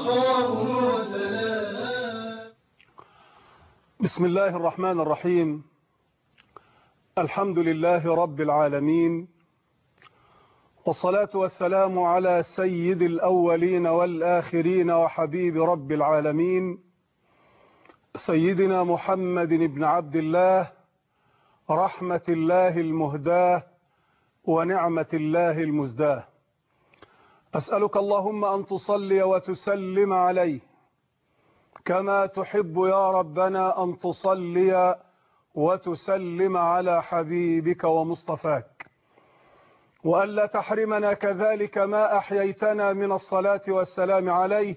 بسم الله الرحمن الرحيم. الحمد لله رب العالمين، والصلاة والسلام على سيد الأولين والآخرين وحبيب رب العالمين سيدنا محمد بن عبد الله، رحمة الله المهداة ونعمة الله المزداة. أسألك اللهم أن تصلي وتسلم عليه كما تحب يا ربنا أن تصلي وتسلم على حبيبك ومصطفاك، وألا تحرمنا كذلك ما أحييتنا من الصلاة والسلام عليه،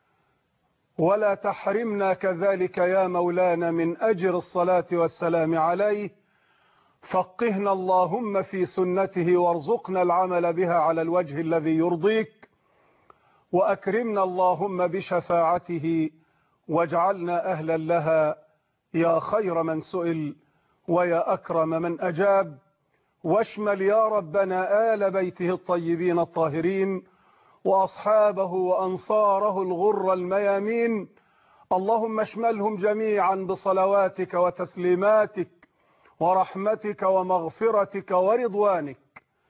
ولا تحرمنا كذلك يا مولانا من أجر الصلاة والسلام عليه. فقهنا اللهم في سنته وارزقنا العمل بها على الوجه الذي يرضيك، وأكرمنا اللهم بشفاعته واجعلنا أهلا لها يا خير من سئل ويا أكرم من أجاب. واشمل يا ربنا آل بيته الطيبين الطاهرين وأصحابه وأنصاره الغر الميامين، اللهم اشملهم جميعا بصلواتك وتسليماتك ورحمتك ومغفرتك ورضوانك،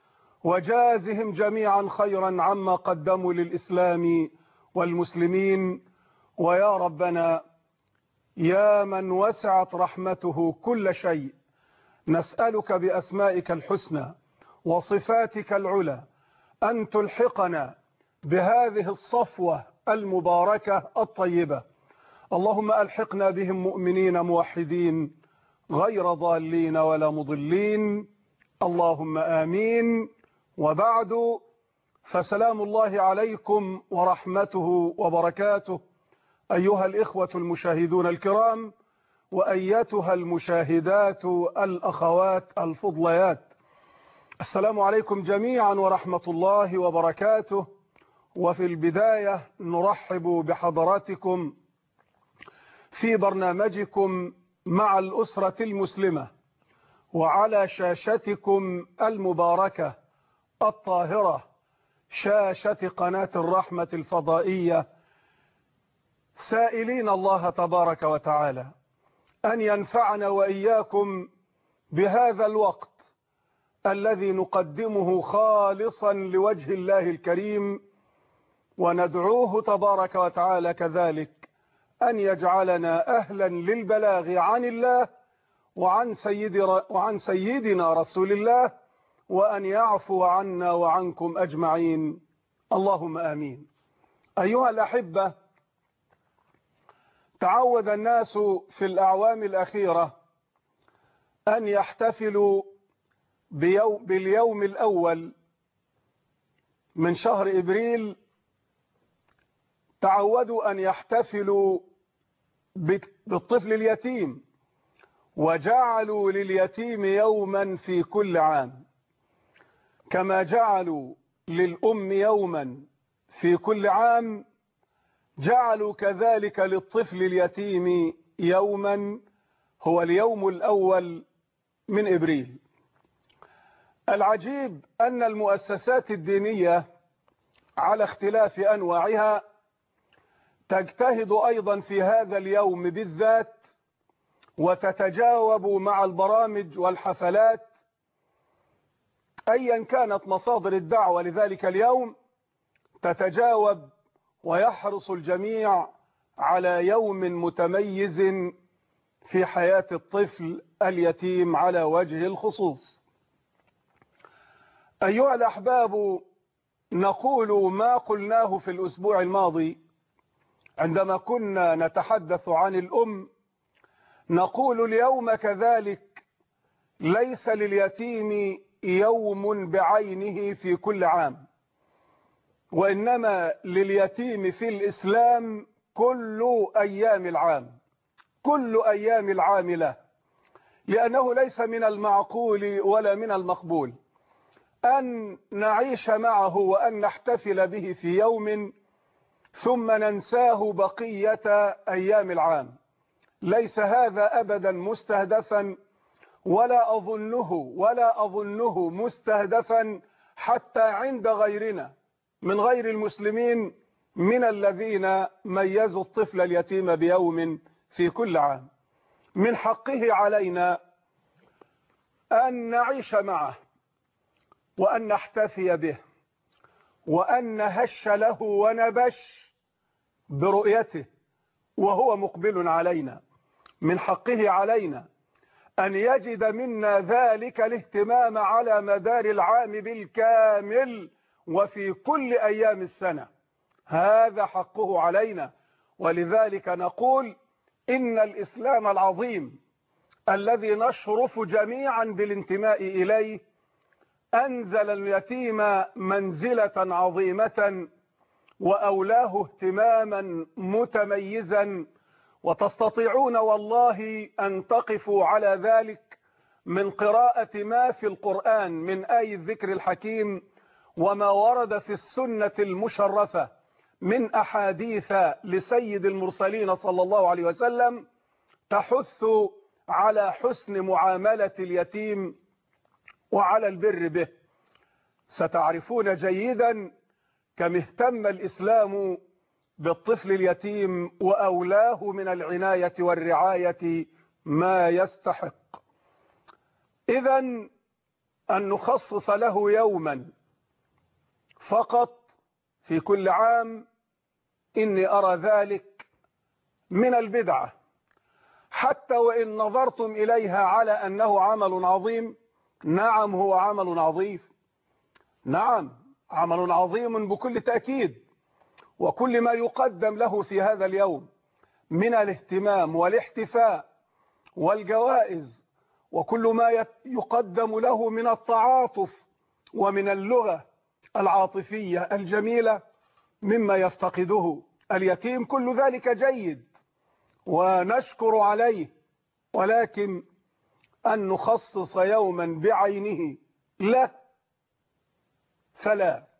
وجازهم جميعا خيرا عما قدموا للإسلام والمسلمين. ويا ربنا يا من وسعت رحمته كل شيء، نسألك بأسمائك الحسنى وصفاتك العلى أن تلحقنا بهذه الصفوة المباركة الطيبة. اللهم ألحقنا بهم مؤمنين موحدين غير ضالين ولا مضلين، اللهم آمين. وبعد، فسلام الله عليكم ورحمته وبركاته أيها الإخوة المشاهدون الكرام، وأيتها المشاهدات الأخوات الفضليات، السلام عليكم جميعا ورحمة الله وبركاته. وفي البداية نرحب بحضراتكم في برنامجكم مع الأسرة المسلمة، وعلى شاشتكم المباركة الطاهرة، شاشة قناة الرحمة الفضائية، سائلين الله تبارك وتعالى أن ينفعنا وإياكم بهذا الوقت الذي نقدمه خالصا لوجه الله الكريم، وندعوه تبارك وتعالى كذلك أن يجعلنا أهلا للبلاغ عن الله وعن سيدنا رسول الله، وأن يعفو عنا وعنكم أجمعين، اللهم آمين. أيها الأحبة، تعود الناس في الأعوام الأخيرة أن يحتفلوا باليوم الأول من شهر إبريل، تعودوا أن يحتفلوا بالطفل اليتيم، وجعلوا لليتيم يوما في كل عام، كما جعلوا للأم يوما في كل عام، جعلوا كذلك للطفل اليتيم يوما هو اليوم الأول من إبريل. العجيب أن المؤسسات الدينية على اختلاف أنواعها تجتهد أيضا في هذا اليوم بالذات، وتتجاوب مع البرامج والحفلات أيا كانت مصادر الدعوة لذلك اليوم، تتجاوب ويحرص الجميع على يوم متميز في حياة الطفل اليتيم على وجه الخصوص. أيها الأحباب، نقول ما قلناه في الأسبوع الماضي عندما كنا نتحدث عن الأم، نقول اليوم كذلك ليس لليتيم يوم بعينه في كل عام، وإنما لليتيم في الإسلام كل أيام العام، كل أيام العام له، لأنه ليس من المعقول ولا من المقبول أن نعيش معه وأن نحتفل به في يوم ثم ننساه بقية أيام العام. ليس هذا أبدا مستهدفا، ولا أظنه مستهدفا حتى عند غيرنا من غير المسلمين من الذين ميزوا الطفل اليتيم بيوم في كل عام. من حقه علينا أن نعيش معه وأن نحتفي به وأن نهش له ونبش برؤيته وهو مقبل علينا. من حقه علينا أن يجد منا ذلك الاهتمام على مدار العام بالكامل وفي كل أيام السنة. هذا حقه علينا. ولذلك نقول إن الإسلام العظيم الذي نشرف جميعا بالانتماء إليه أنزل اليتيم منزلة عظيمة وأولاه اهتماما متميزا، وتستطيعون والله أن تقفوا على ذلك من قراءة ما في القرآن من آي الذكر الحكيم وما ورد في السنة المشرفة من أحاديث لسيد المرسلين صلى الله عليه وسلم تحث على حسن معاملة اليتيم وعلى البر به. ستعرفون جيدا كم اهتم الإسلام بالطفل اليتيم وأولاه من العناية والرعاية ما يستحق. إذن أن نخصص له يوما فقط في كل عام إني أرى ذلك من البدعة، حتى وإن نظرتم إليها على أنه عمل عظيم. نعم هو عمل عظيم، نعم عمل عظيم بكل تأكيد، وكل ما يقدم له في هذا اليوم من الاهتمام والاحتفاء والجوائز وكل ما يقدم له من التعاطف ومن اللغة العاطفية الجميلة مما يفتقده اليتيم، كل ذلك جيد ونشكر عليه، ولكن أن نخصص يوما بعينه له فلا،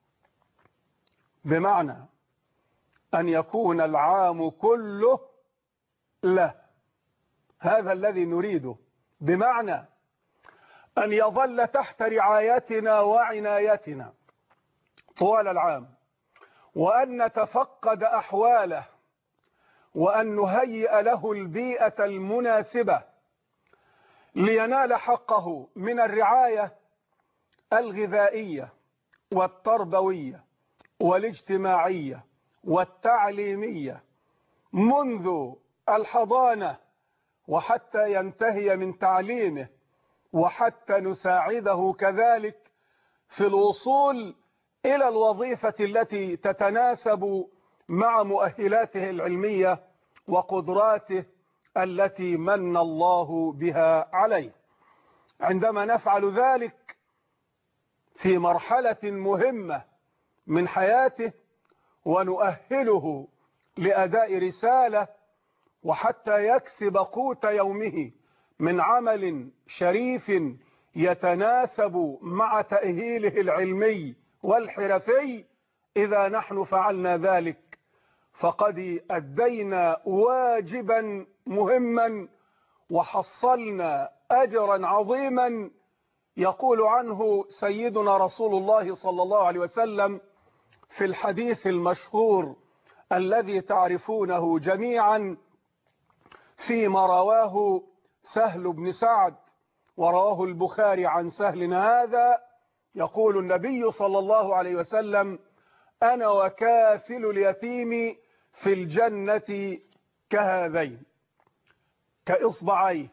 بمعنى أن يكون العام كله له. هذا الذي نريده، بمعنى أن يظل تحت رعايتنا وعنايتنا طوال العام، وأن نتفقد أحواله، وأن نهيئ له البيئة المناسبة لينال حقه من الرعاية الغذائية والتربوية والاجتماعية والتعليمية منذ الحضانة وحتى ينتهي من تعليمه، وحتى نساعده كذلك في الوصول إلى الوظيفة التي تتناسب مع مؤهلاته العلمية وقدراته التي من الله بها عليه. عندما نفعل ذلك في مرحلة مهمة من حياته ونؤهله لأداء رسالة وحتى يكسب قوت يومه من عمل شريف يتناسب مع تأهيله العلمي والحرفي، إذا نحن فعلنا ذلك فقد أدينا واجبا مهما وحصلنا أجرا عظيما يقول عنه سيدنا رسول الله صلى الله عليه وسلم في الحديث المشهور الذي تعرفونه جميعا فيما رواه سهل بن سعد ورواه البخاري عن سهل هذا، يقول النبي صلى الله عليه وسلم: أنا وكافل اليتيم في الجنة كهذين، كإصبعيه،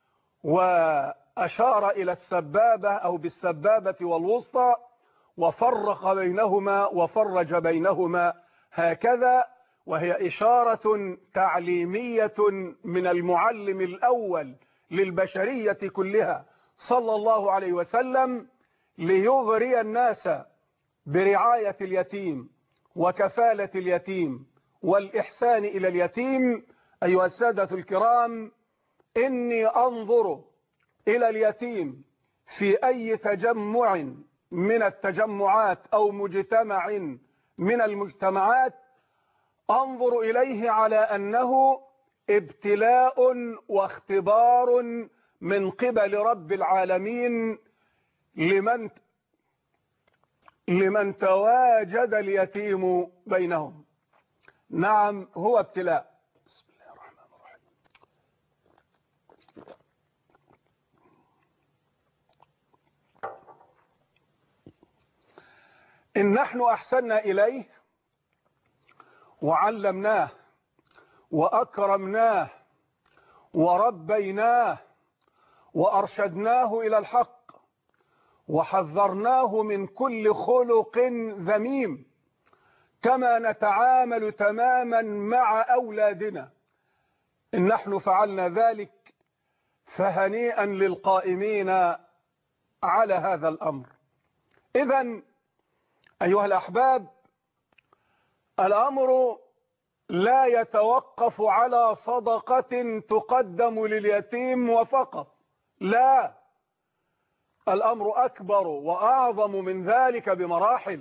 وأشار إلى السبابة أو بالسبابة والوسطى وفرق بينهما وفرج بينهما هكذا، وهي إشارة تعليمية من المعلم الأول للبشرية كلها صلى الله عليه وسلم ليغري الناس برعاية اليتيم وكفالة اليتيم والإحسان إلى اليتيم. أيها السادة الكرام، إني أنظر إلى اليتيم في أي تجمع من التجمعات أو مجتمع من المجتمعات، أنظر إليه على أنه ابتلاء واختبار من قبل رب العالمين لمن تواجد اليتيم بينهم. نعم هو ابتلاء. بسم الله الرحمن الرحيم. إن نحن أحسننا إليه وعلمناه وأكرمناه وربيناه وأرشدناه إلى الحق وحذرناه من كل خلق ذميم، كما نتعامل تماما مع أولادنا. إن نحن فعلنا ذلك فهنيئا للقائمين على هذا الأمر. إذن أيها الأحباب، الأمر لا يتوقف على صدقة تقدم لليتيم وفقط، لا، الأمر أكبر وأعظم من ذلك بمراحل.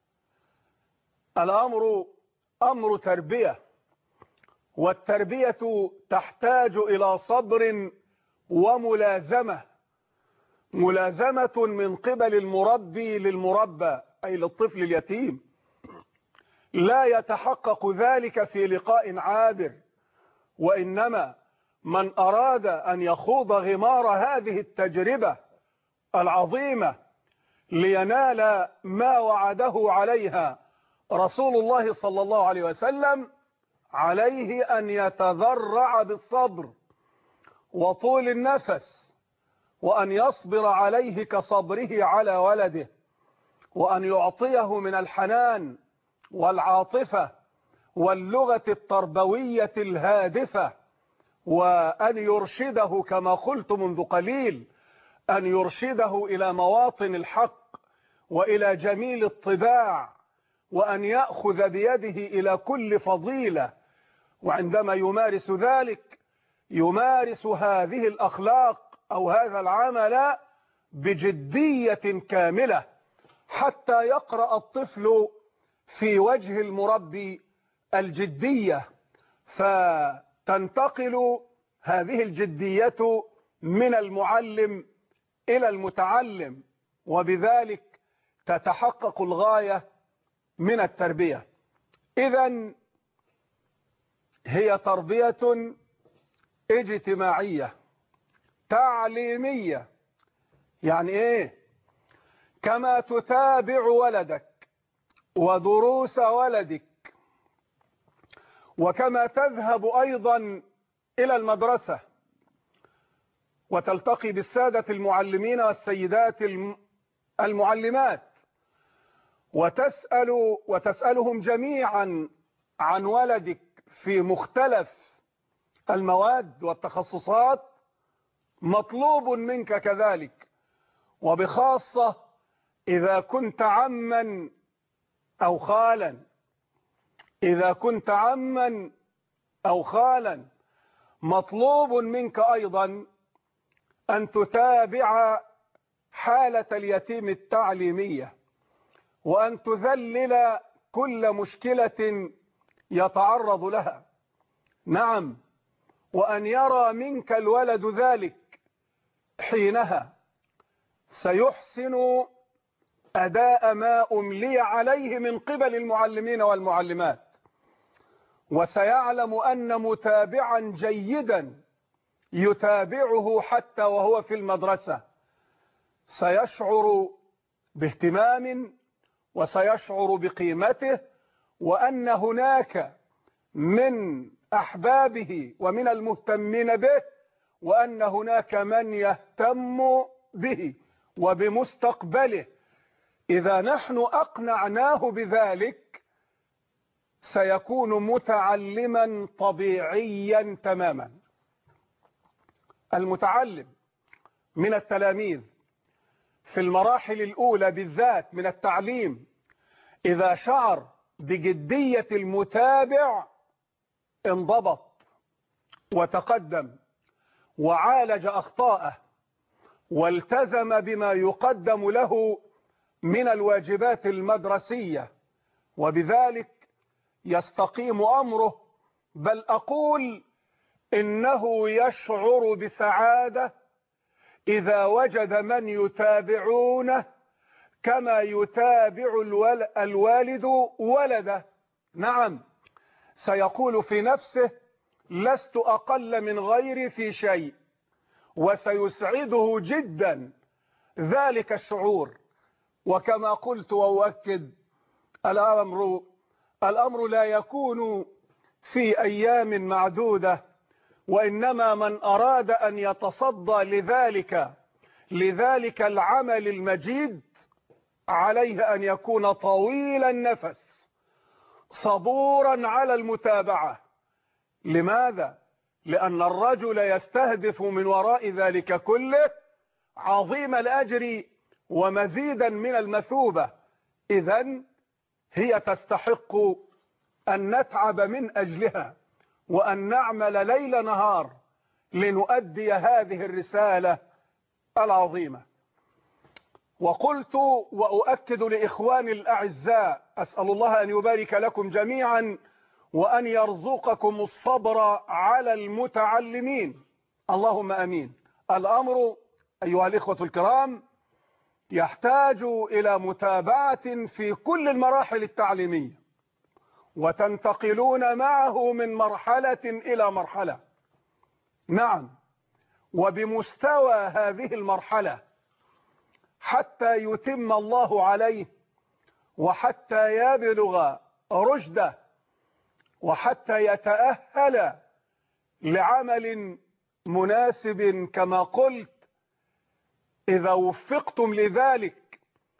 الأمر أمر تربية، والتربية تحتاج إلى صبر وملازمة، ملازمة من قبل المربي للمربى أي للطفل اليتيم. لا يتحقق ذلك في لقاء عابر، وإنما من أراد أن يخوض غمار هذه التجربة العظيمة لينال ما وعده عليها رسول الله صلى الله عليه وسلم، عليه أن يتذرع بالصبر وطول النفس، وأن يصبر عليه كصبره على ولده، وأن يعطيه من الحنان والعاطفة واللغة التربوية الهادفة، وأن يرشده كما قلت منذ قليل، أن يرشده إلى مواطن الحق وإلى جميل الطباع، وأن يأخذ بيده إلى كل فضيلة. وعندما يمارس ذلك يمارس هذه الأخلاق أو هذا العمل بجدية كاملة، حتى يقرأ الطفل في وجه المربي الجدية، فتنتقل هذه الجدية من المعلم إلى المتعلم، وبذلك تتحقق الغاية من التربية. إذن هي تربية اجتماعية تعليمية. يعني إيه؟ كما تتابع ولدك ودروس ولدك، وكما تذهب أيضا إلى المدرسة وتلتقي بالسادة المعلمين والسيدات المعلمات، وتسألهم جميعا عن ولدك في مختلف المواد والتخصصات، مطلوب منك كذلك، وبخاصة إذا كنت عما أو خالا. إذا كنت عما أو خالا مطلوب منك أيضا أن تتابع حالة اليتيم التعليمية، وأن تذلل كل مشكلة يتعرض لها. نعم، وأن يرى منك الولد ذلك، حينها سيحسن أداء ما أملي عليه من قبل المعلمين والمعلمات، وسيعلم أن متابعا جيدا يتابعه حتى وهو في المدرسة سيشعر باهتمام وسيشعر بقيمته، وأن هناك من أحبابه ومن المهتمين به، وأن هناك من يهتم به وبمستقبله. إذا نحن أقنعناه بذلك سيكون متعلما طبيعيا تماما. المتعلم من التلاميذ في المراحل الأولى بالذات من التعليم، إذا شعر بجدية المتابع انضبط وتقدم وعالج أخطاءه والتزم بما يقدم له من الواجبات المدرسية، وبذلك يستقيم أمره. بل أقول إنه يشعر بسعادة إذا وجد من يتابعونه كما يتابع الوالد ولده. نعم، سيقول في نفسه لست أقل من غيري في شيء، وسيسعده جدا ذلك الشعور. وكما قلت وأؤكد، الأمر لا يكون في أيام معدودة، وإنما من أراد أن يتصدى لذلك العمل المجيد عليه أن يكون طويل النفس صبورا على المتابعة. لماذا؟ لأن الرجل يستهدف من وراء ذلك كله عظيم الأجر ومزيدا من المثوبة. إذن هي تستحق أن نتعب من أجلها وأن نعمل ليل نهار لنؤدي هذه الرسالة العظيمة. وقلت وأؤكد لإخواني الأعزاء، أسأل الله أن يبارك لكم جميعا وأن يرزقكم الصبر على المتعلمين، اللهم أمين. الأمر أيها الإخوة الكرام يحتاج إلى متابعة في كل المراحل التعليمية، وتنتقلون معه من مرحلة إلى مرحلة. نعم، وبمستوى هذه المرحلة حتى يتم الله عليه، وحتى يبلغ رشده، وحتى يتأهل لعمل مناسب. كما قلت، إذا وفقتم لذلك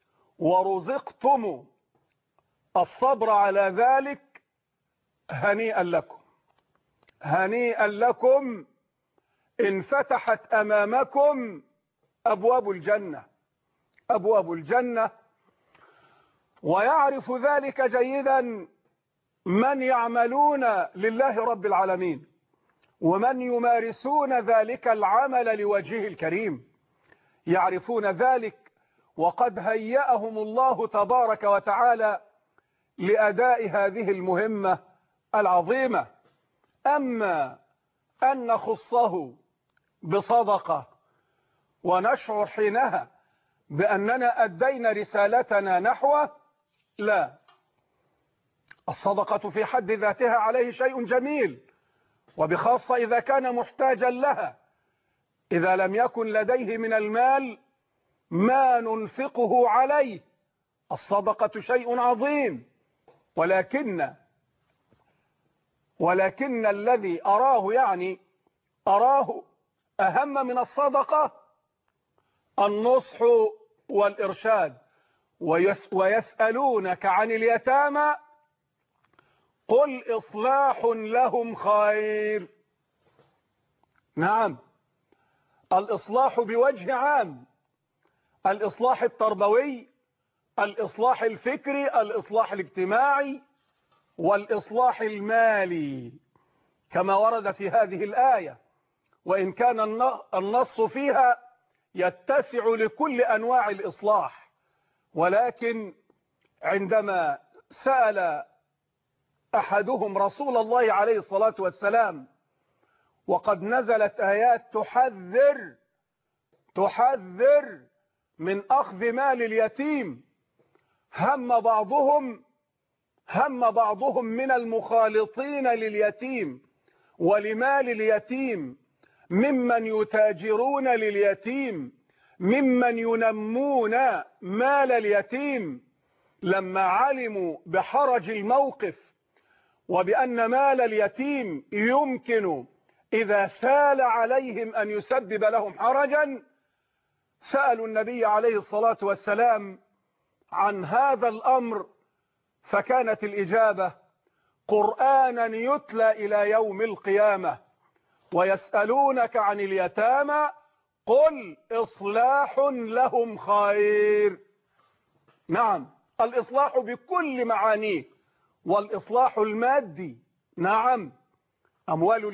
ورزقتم الصبر على ذلك هنيئا لكم، هنيئا لكم. انفتحت أمامكم أبواب الجنة، أبواب الجنة. ويعرف ذلك جيدا من يعملون لله رب العالمين، ومن يمارسون ذلك العمل لوجهه الكريم، يعرفون ذلك، وقد هيأهم الله تبارك وتعالى لأداء هذه المهمة العظيمة. أما أن نخصه بصدقة ونشعر حينها بأننا أدينا رسالتنا نحوه، لا. الصدقة في حد ذاتها عليه شيء جميل، وبخاصة إذا كان محتاجا لها. إذا لم يكن لديه من المال ما ننفقه عليه، الصدقة شيء عظيم. ولكن الذي أراه أهم من الصدقة النصح والإرشاد. ويسألونك عن اليتامى قل إصلاح لهم خير. نعم، الإصلاح بوجه عام، الإصلاح التربوي، الإصلاح الفكري، الإصلاح الاجتماعي، والإصلاح المالي كما ورد في هذه الآية، وإن كان النص فيها يتسع لكل أنواع الإصلاح. ولكن عندما سأل أحدهم رسول الله عليه الصلاة والسلام، وقد نزلت آيات تحذر من أخذ مال اليتيم، هم بعضهم من المخالطين لليتيم ولمال اليتيم ممن يتاجرون لليتيم، ممن ينمون مال اليتيم، لما علموا بحرج الموقف وبأن مال اليتيم يمكن إذا سال عليهم أن يسبب لهم حرجا، سألوا النبي عليه الصلاة والسلام عن هذا الأمر، فكانت الإجابة قرآنا يتلى إلى يوم القيامة. ويسألونك عن اليتامى قل إصلاح لهم خير. نعم، الإصلاح بكل معانيه، والإصلاح المادي. نعم، أموال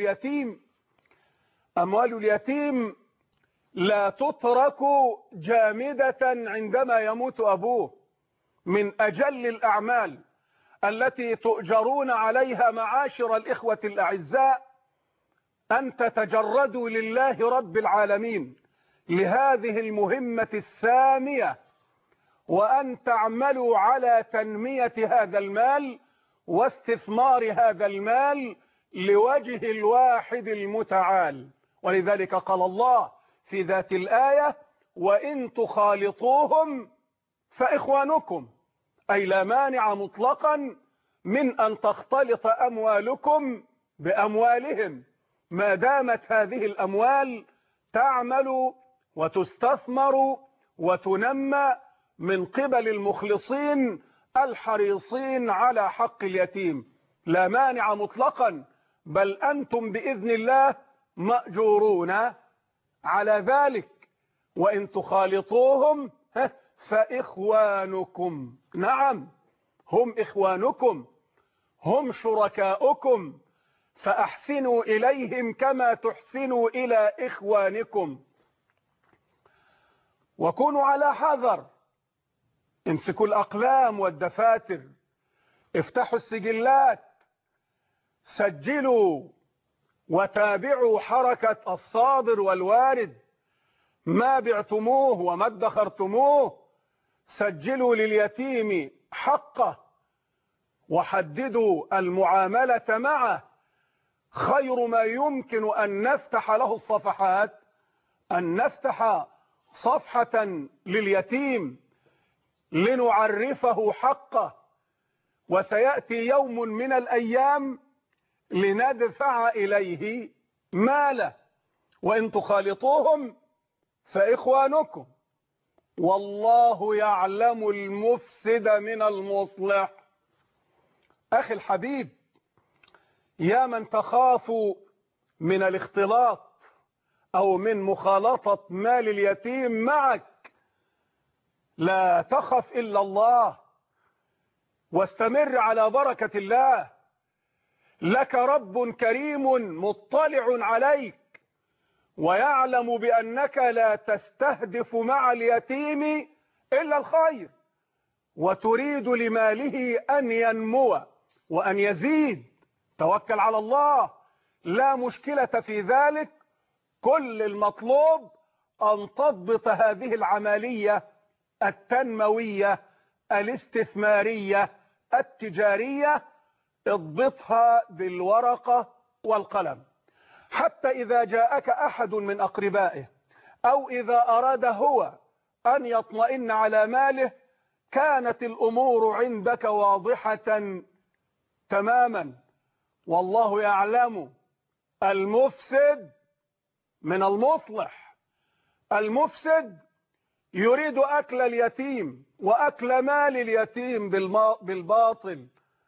اليتيم لا تترك جامدة عندما يموت أبوه. من أجل الأعمال التي تؤجرون عليها معاشر الإخوة الأعزاء أن تتجردوا لله رب العالمين لهذه المهمة السامية، وأن تعملوا على تنمية هذا المال واستثمار هذا المال لوجه الواحد المتعال. ولذلك قال الله في ذات الآية: وإن تخالطوهم فإخوانكم، أي لا مانع مطلقا من أن تختلط أموالكم بأموالهم ما دامت هذه الأموال تعمل وتستثمر وتنمى من قبل المخلصين الحريصين على حق اليتيم. لا مانع مطلقا، بل أنتم بإذن الله مأجورون على ذلك. وإن تخالطوهم فإخوانكم، نعم هم إخوانكم، هم شركاؤكم، فأحسنوا إليهم كما تحسنوا إلى إخوانكم. وكونوا على حذر، امسكوا الأقلام والدفاتر، افتحوا السجلات، سجلوا وتابعوا حركة الصادر والوارد، ما بعتموه وما ادخرتموه، سجلوا لليتيم حقه وحددوا المعاملة معه. خير ما يمكن أن نفتح له الصفحات أن نفتح صفحة لليتيم لنعرفه حقه، وسيأتي يوم من الأيام لندفع إليه ماله. وإن تخالطوهم فإخوانكم والله يعلم المفسد من المصلح. أخي الحبيب، يا من تخاف من الاختلاط أو من مخالطة مال اليتيم معك، لا تخف إلا الله واستمر على بركة الله. لك رب كريم مطلع عليك ويعلم بأنك لا تستهدف مع اليتيم إلا الخير، وتريد لماله أن ينمو وأن يزيد. توكل على الله، لا مشكلة في ذلك. كل المطلوب أن تضبط هذه العملية التنموية الاستثمارية التجارية، اضبطها بالورقة والقلم، حتى إذا جاءك أحد من أقربائه أو إذا أراد هو أن يطمئن على ماله كانت الأمور عندك واضحة تماما. والله يعلم المفسد من المصلح. المفسد يريد أكل اليتيم وأكل مال اليتيم بالباطل.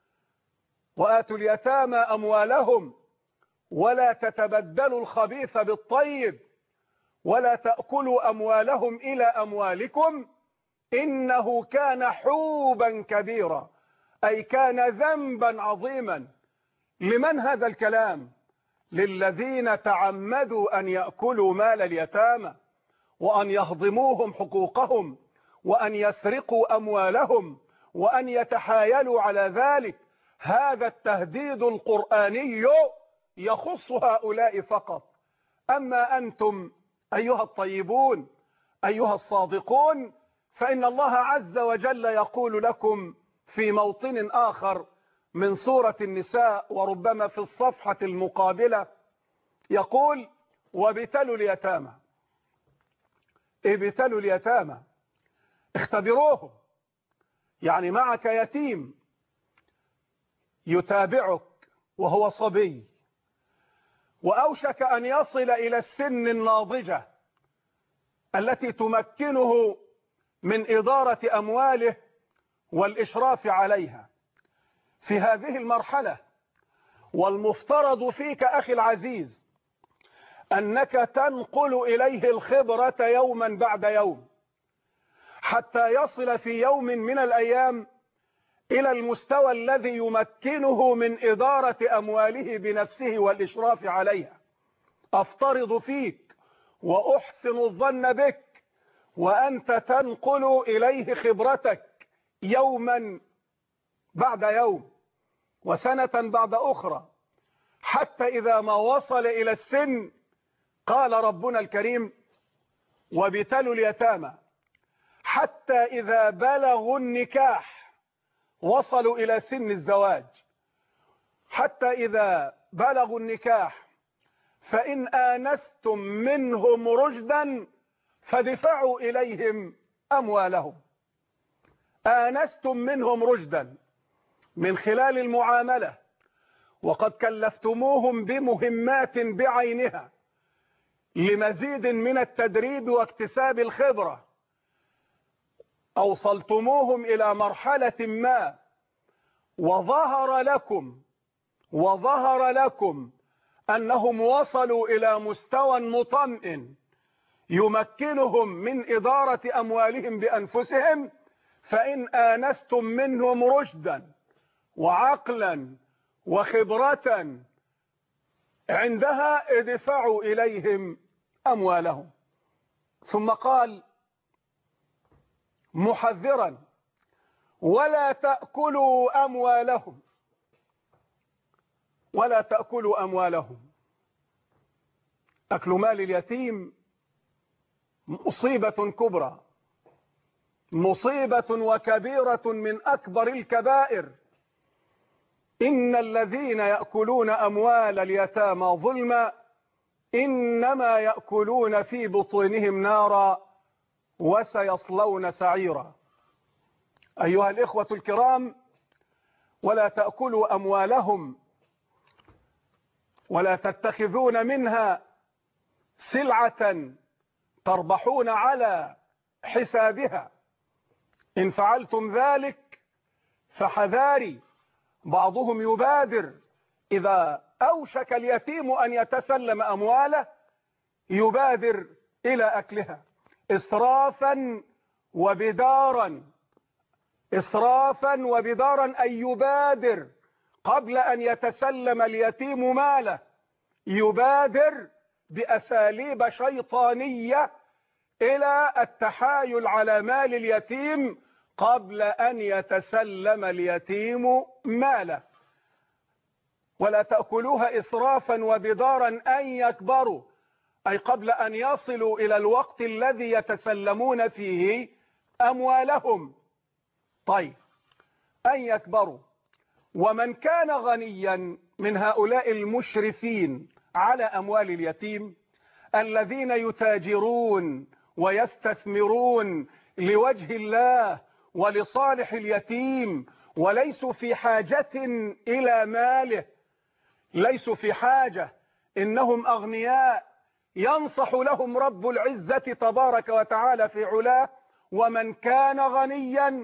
وآتوا اليتامى أموالهم ولا تتبدلوا الخبيث بالطيب ولا تأكلوا أموالهم إلى أموالكم إنه كان حوبا كبيرا، أي كان ذنبا عظيما. لمن هذا الكلام؟ للذين تعمدوا أن يأكلوا مال اليتامى وأن يهضموهم حقوقهم وأن يسرقوا أموالهم وأن يتحايلوا على ذلك. هذا التهديد القرآني يخص هؤلاء فقط. أما أنتم أيها الطيبون أيها الصادقون، فإن الله عز وجل يقول لكم في موطن آخر من سورة النساء وربما في الصفحة المقابلة، يقول: وابتلوا اليتامى. ابتلوا اليتامى، اختبروهم. يعني معك يتيم يتابعك وهو صبي وأوشك أن يصل إلى السن الناضجة التي تمكنه من إدارة أمواله والإشراف عليها. في هذه المرحلة والمفترض فيك أخي العزيز أنك تنقل إليه الخبرة يوما بعد يوم حتى يصل في يوم من الأيام إلى المستوى الذي يمكنه من إدارة أمواله بنفسه والإشراف عليها. أفترض فيك وأحسن الظن بك وأنت تنقل إليه خبرتك يوما بعد يوم وسنة بعد أخرى، حتى إذا ما وصل إلى السن قال ربنا الكريم: وابتلوا اليتامى حتى إذا بلغوا النكاح، وصلوا إلى سن الزواج، حتى إذا بلغوا النكاح فإن آنستم منهم رشدا فادفعوا إليهم أموالهم. آنستم منهم رشدا من خلال المعاملة، وقد كلفتموهم بمهمات بعينها لمزيد من التدريب واكتساب الخبرة، أوصلتموهم إلى مرحلة ما، وظهر لكم أنهم وصلوا إلى مستوى مطمئن يمكنهم من إدارة أموالهم بأنفسهم، فإن آنستم منهم رشدا وعقلا وخبرة عندها ادفعوا إليهم أموالهم. ثم قال محذرا ولا تأكلوا أموالهم. أكل مال اليتيم مصيبة كبرى، مصيبة وكبيرة من أكبر الكبائر. إن الذين يأكلون أموال اليتامى ظلما إنما يأكلون في بطونهم نارا وسيصلون سعيرا. أيها الإخوة الكرام، ولا تأكلوا أموالهم ولا تتخذون منها سلعة تربحون على حسابها. إن فعلتم ذلك فحذاري. بعضهم يبادر إذا أوشك اليتيم أن يتسلم أمواله يبادر إلى أكلها إسرافا وبدارا، أن يبادر قبل أن يتسلم اليتيم ماله، يبادر بأساليب شيطانية إلى التحايل على مال اليتيم قبل أن يتسلم اليتيم ماله. ولا تأكلوها إسرافا وبدارا أن يكبروا، أي قبل أن يصلوا إلى الوقت الذي يتسلمون فيه أموالهم. طيب، أن يكبروا. ومن كان غنيا من هؤلاء المشرفين على أموال اليتيم الذين يتاجرون ويستثمرون لوجه الله ولصالح اليتيم وليسوا في حاجة إلى ماله، ليسوا في حاجة، إنهم أغنياء ينصح لهم رب العزة تبارك وتعالى في علاه: ومن كان غنيا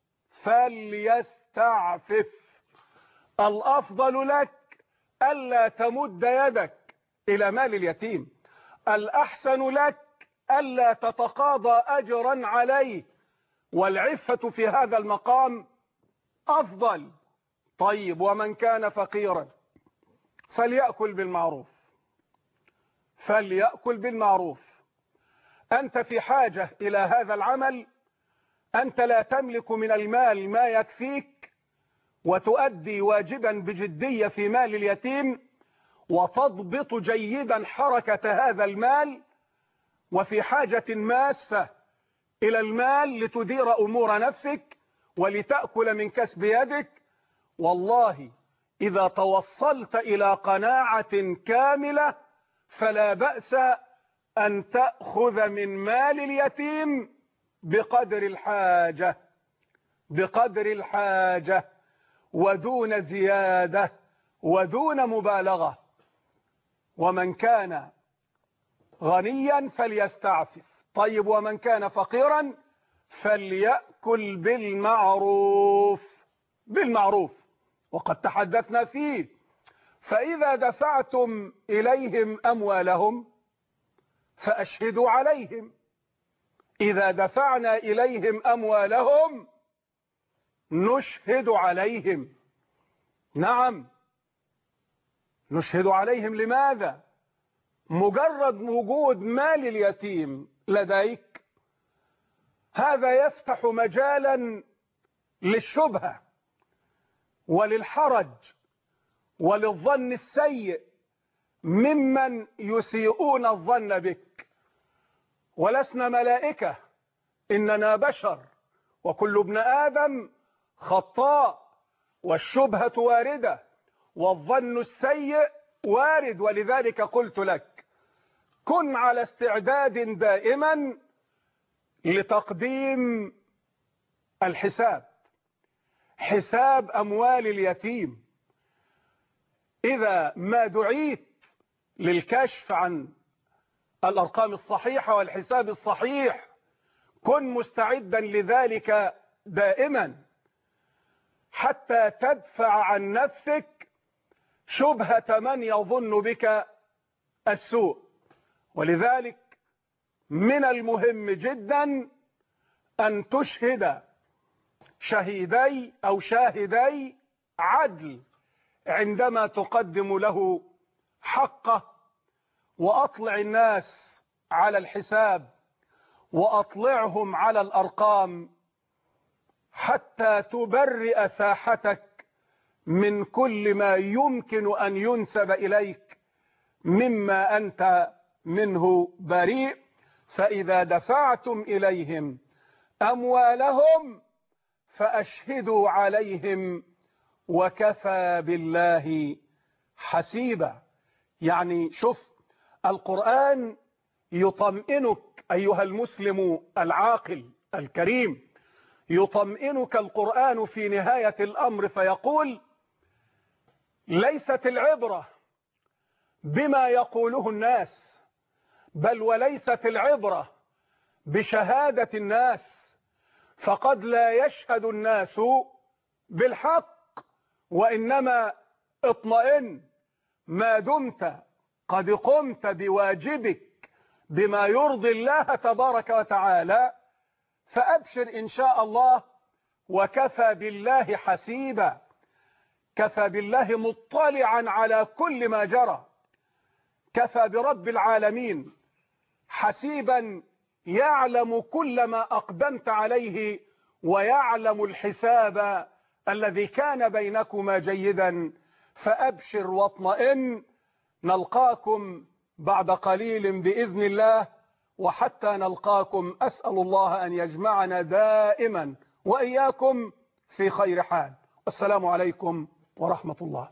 فليستعفف. الأفضل لك ألا تمد يدك إلى مال اليتيم، الأحسن لك ألا تتقاضى أجرا عليه، والعفة في هذا المقام أفضل. طيب، ومن كان فقيرا فليأكل بالمعروف. أنت في حاجة إلى هذا العمل، أنت لا تملك من المال ما يكفيك وتؤدي واجبا بجدية في مال اليتيم وتضبط جيدا حركة هذا المال، وفي حاجة ماسة إلى المال لتدير أمور نفسك ولتأكل من كسب يدك. والله إذا توصلت إلى قناعة كاملة فلا بأس أن تأخذ من مال اليتيم بقدر الحاجة ودون زيادة ودون مبالغة. ومن كان غنيا فليستعفف. طيب، ومن كان فقيرا فليأكل بالمعروف، وقد تحدثنا فيه. فإذا دفعتم إليهم أموالهم فأشهدوا عليهم. إذا دفعنا إليهم أموالهم نشهد عليهم. نعم، نشهد عليهم. لماذا؟ مجرد وجود مال اليتيم لديك هذا يفتح مجالا للشبهة وللحرج وللظن السيء ممن يسيئون الظن بك. ولسنا ملائكة، إننا بشر، وكل ابن آدم خطاء، والشبهة واردة، والظن السيء وارد. ولذلك قلت لك كن على استعداد دائما لتقديم الحساب، حساب أموال اليتيم. إذا ما دعيت للكشف عن الأرقام الصحيحة والحساب الصحيح كن مستعدا لذلك دائما حتى تدفع عن نفسك شبهة من يظن بك السوء. ولذلك من المهم جدا أن تشهد شهيدي أو شاهدي عدل عندما تقدم له حقه، وأطلع الناس على الحساب وأطلعهم على الأرقام حتى تبرئ ساحتك من كل ما يمكن أن ينسب إليك مما أنت منه بريء. فإذا دفعتم إليهم أموالهم فأشهدوا عليهم وكفى بالله حسيبا. يعني شوف القرآن يطمئنك أيها المسلم العاقل الكريم، يطمئنك القرآن في نهاية الأمر فيقول ليست العبرة بما يقوله الناس، بل وليست العبرة بشهادة الناس، فقد لا يشهد الناس بالحق، وإنما اطمئن ما دمت قد قمت بواجبك بما يرضي الله تبارك وتعالى، فأبشر إن شاء الله وكفى بالله حسيبا. كفى بالله مطلعا على كل ما جرى، كفى برب العالمين حسيبا يعلم كل ما أقدمت عليه ويعلم الحساب الذي كان بينكما جيدا. فأبشر واطمئن، نلقاكم بعد قليل بإذن الله، وحتى نلقاكم أسأل الله أن يجمعنا دائما وإياكم في خير حال. السلام عليكم ورحمة الله.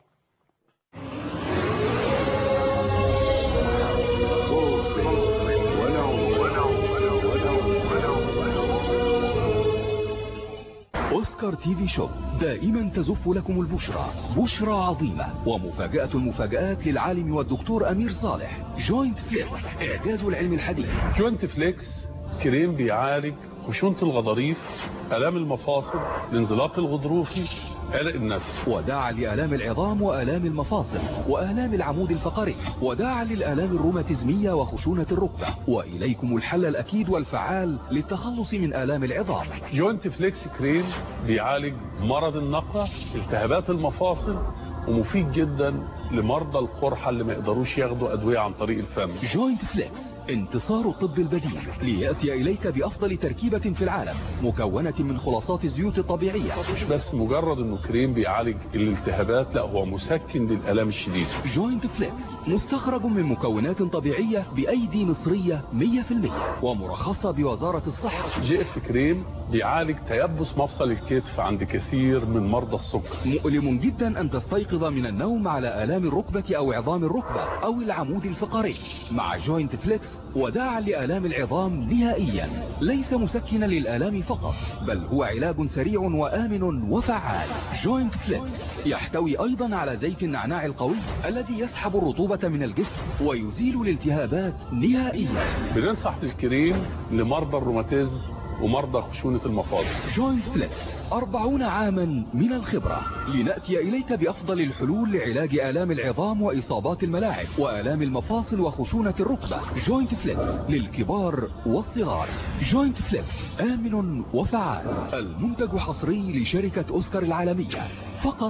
أوسكار تي في شوب دائما تزف لكم البشرى، بشرى عظيمة ومفاجأة المفاجآت للعالم والدكتور أمير صالح. جوينت فليكس، إعجاز العلم الحديث. جوينت فليكس كريم بيعالج خشونة الغضاريف، آلام المفاصل، الانزلاق الغضروفي، عرق النسل، وداعا لآلام العظام وآلام المفاصل وآلام العمود الفقري، وداعا للآلام الروماتيزمية وخشونة الركبة. وإليكم الحل الأكيد والفعال للتخلص من آلام العظام. جوينت فليكس كريم بيعالج مرض النقرة، التهابات المفاصل، ومفيد جدا لمرضى القرحة اللي ما يقدروش ياخدوا أدوية عن طريق الفم. جوينت فليكس انتصار الطب البديل ليأتي إليك بأفضل تركيبة في العالم، مكونة من خلاصات الزيوت الطبيعية. مش بس مجرد انه كريم بيعالج الالتهابات، لا هو مسكن للآلام الشديدة. جوينت فليكس مستخرج من مكونات طبيعية بأيدي مصرية 100% ومرخصة بوزارة الصحة. جي اف كريم بيعالج تيبس مفصل الكتف عند كثير من مرضى السكر. مؤلم جدا أن تستيقظ من النوم على آلام الركبة أو عظام الركبة أو العمود الفقري. مع جوينت فليكس وداعا لآلام العظام نهائيا، ليس مسكنا للآلام فقط، بل هو علاج سريع وآمن وفعال. جوينت فليكس يحتوي أيضا على زيت النعناع القوي الذي يسحب الرطوبة من الجسم ويزيل الالتهابات نهائيا. بننصح بالكريم لمرضى الروماتيزم ومرضى خشونة المفاصل. جوينت فليكس 40 عاما من الخبرة، لنأتي إليك بأفضل الحلول لعلاج آلام العظام وإصابات الملاعب وآلام المفاصل وخشونة الركبة. جوينت فليكس للكبار والصغار. جوينت فليكس آمن وفعال. المنتج حصري لشركة أوسكار العالمية، فقط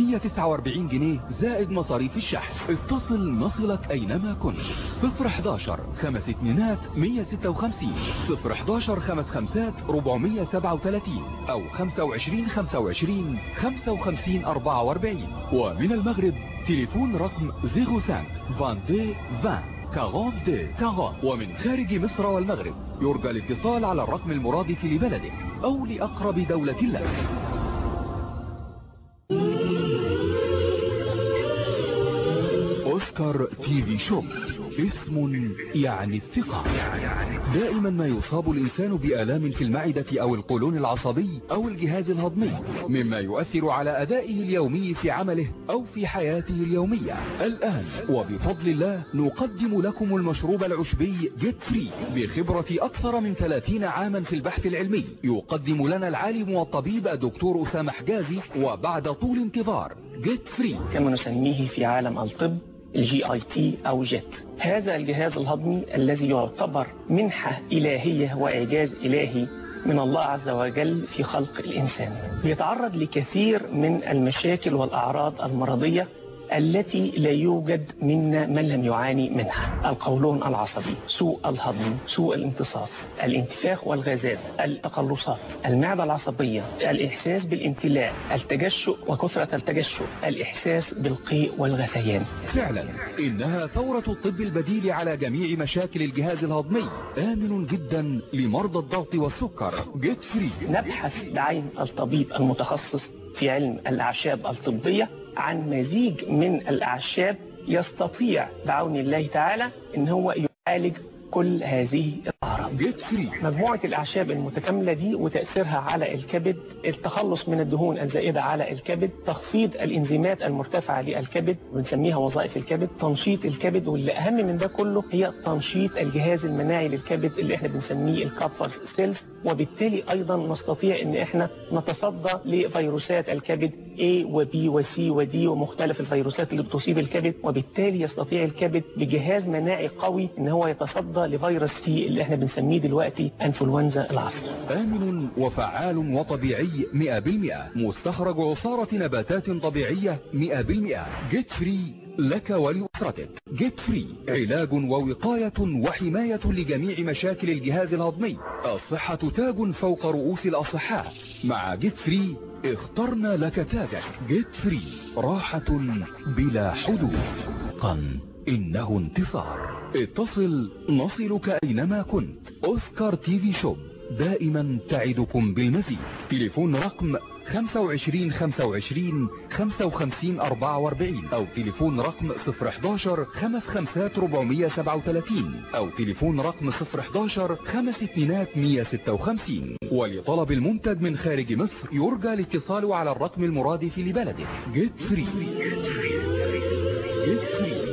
149 جنيه زائد مصاريف الشحن. اتصل نصلك أينما كنت. 011 5 2 156 011 5 5 437 أو 25 25 55 44. ومن المغرب تليفون رقم 05 22 20 42 40. ومن خارج مصر والمغرب يرجى الاتصال على الرقم المرادف لبلدك أو لأقرب دولة لك. أوسكار تي في شوب، اسم يعني الثقة. دائما ما يصاب الإنسان بآلام في المعدة أو القولون العصبي أو الجهاز الهضمي، مما يؤثر على أدائه اليومي في عمله أو في حياته اليومية. الآن وبفضل الله نقدم لكم المشروب العشبي جيت فري بخبرة أكثر من 30 عاما في البحث العلمي. يقدم لنا العالم والطبيب الدكتور أسامة حجازي، وبعد طول انتظار جيت فري كما نسميه في عالم الطب الGIT أو جيت. هذا الجهاز الهضمي الذي يعتبر منحة إلهية وإعجاز إلهي من الله عز وجل في خلق الإنسان، يتعرض لكثير من المشاكل والأعراض المرضية التي لا يوجد منا من لم يعاني منها: القولون العصبي، سوء الهضم، سوء الامتصاص، الانتفاخ والغازات، التقلصات، المعدة العصبية، الإحساس بالامتلاء، التجشؤ وكثرة التجشؤ، الإحساس بالقيء والغثيان. فعلا إنها ثورة الطب البديل على جميع مشاكل الجهاز الهضمي، آمن جدا لمرضى الضغط والسكر. جيت فري. نبحث بعين الطبيب المتخصص في علم الأعشاب الطبية عن مزيج من الأعشاب يستطيع بعون الله تعالى إن هو يعالج كل هذه الأعراض. مجموعة الأعشاب المتكاملة دي وتأثيرها على الكبد، التخلص من الدهون الزائدة على الكبد، تخفيض الإنزيمات المرتفعة للكبد بنسميها وظائف الكبد، تنشيط الكبد، واللي أهم من ده كله هي تنشيط الجهاز المناعي للكبد اللي احنا بنسميه الكابفر سيلز، وبالتالي أيضا نستطيع إن احنا نتصدى لفيروسات الكبد A و B و C و D ومختلف الفيروسات اللي بتصيب الكبد، وبالتالي يستطيع الكبد بجهاز مناعي قوي إن هو يتصدى لفيروس سي اللي احنا بنسميه دلوقتي انفلونزا العصر. آمن وفعال وطبيعي 100%، مستخرج عصارة نباتات طبيعية 100%. جيت فري لك ولأسرتك. جيت فري علاج ووقاية وحماية لجميع مشاكل الجهاز الهضمي. الصحة تاج فوق رؤوس الأصحاء. مع جيت فري اخترنا لك تاجك. جيت فري راحة بلا حدود. إنه انتصار. اتصل نصلك أينما كنت. أوسكار تي في شوب دائما تعدكم بالمزيد. تليفون رقم 25 25 55 44 أو تليفون رقم 011 55 437 أو تليفون رقم 011 52 156. ولطلب المنتج من خارج مصر يرجى الاتصال على الرقم المرادف لبلدك. جيت فري. جيت فري.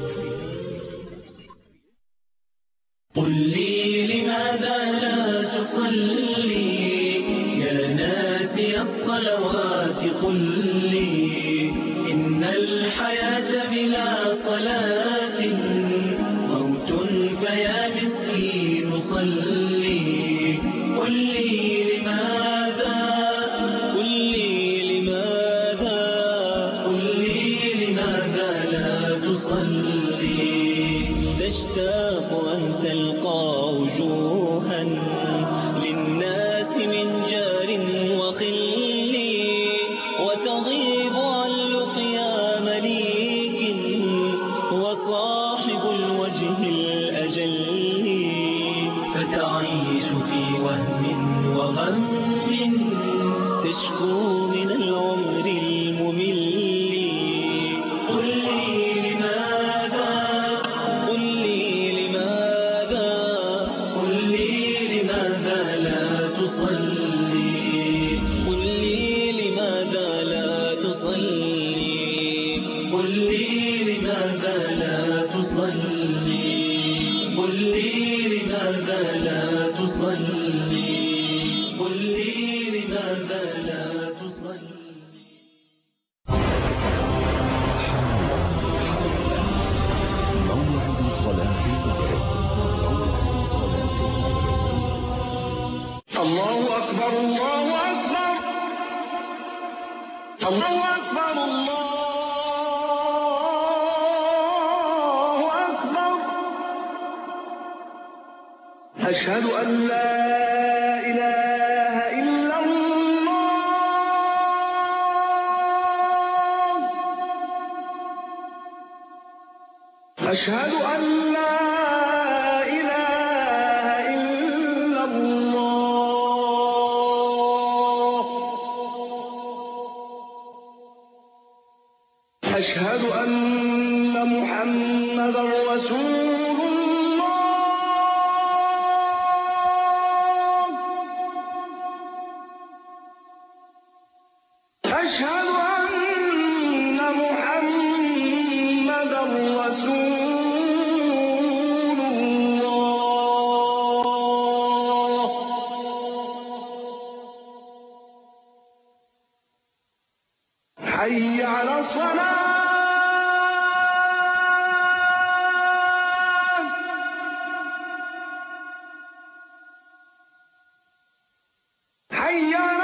قل لي لماذا لا تصلي يا ناسي الصلوات؟ قل لي إن الحياة بلا صلاة موت، فيا مسكين صلي. قل لي لماذا، قل لي لماذا، قل لي لماذا لا تصلي؟ تشتاق أن تلقى وجوها للناس من جار وخل، وتغيب عن لقيا مليك وصاحب الوجه الأجل، فتعيش في وهم وغم تشكو من العمر الممل. قل لي لماذا، قل لي لماذا، قل لي لماذا لا تصلي؟ قل لي لماذا لا تصلي؟ قل لي لماذا لا تصلي؟ قل لي لماذا لا تصلي؟ قل لي لماذا لا تصلي؟ الله أكبر الله أكبر الله أكبر الله أكبر. أشهد أن لا إله إلا الله. أشهد أن لا أشهد أن محمدا محمدا رسول الله. أشهد أن محمدا رسول الله. حي على الصلاة. حي على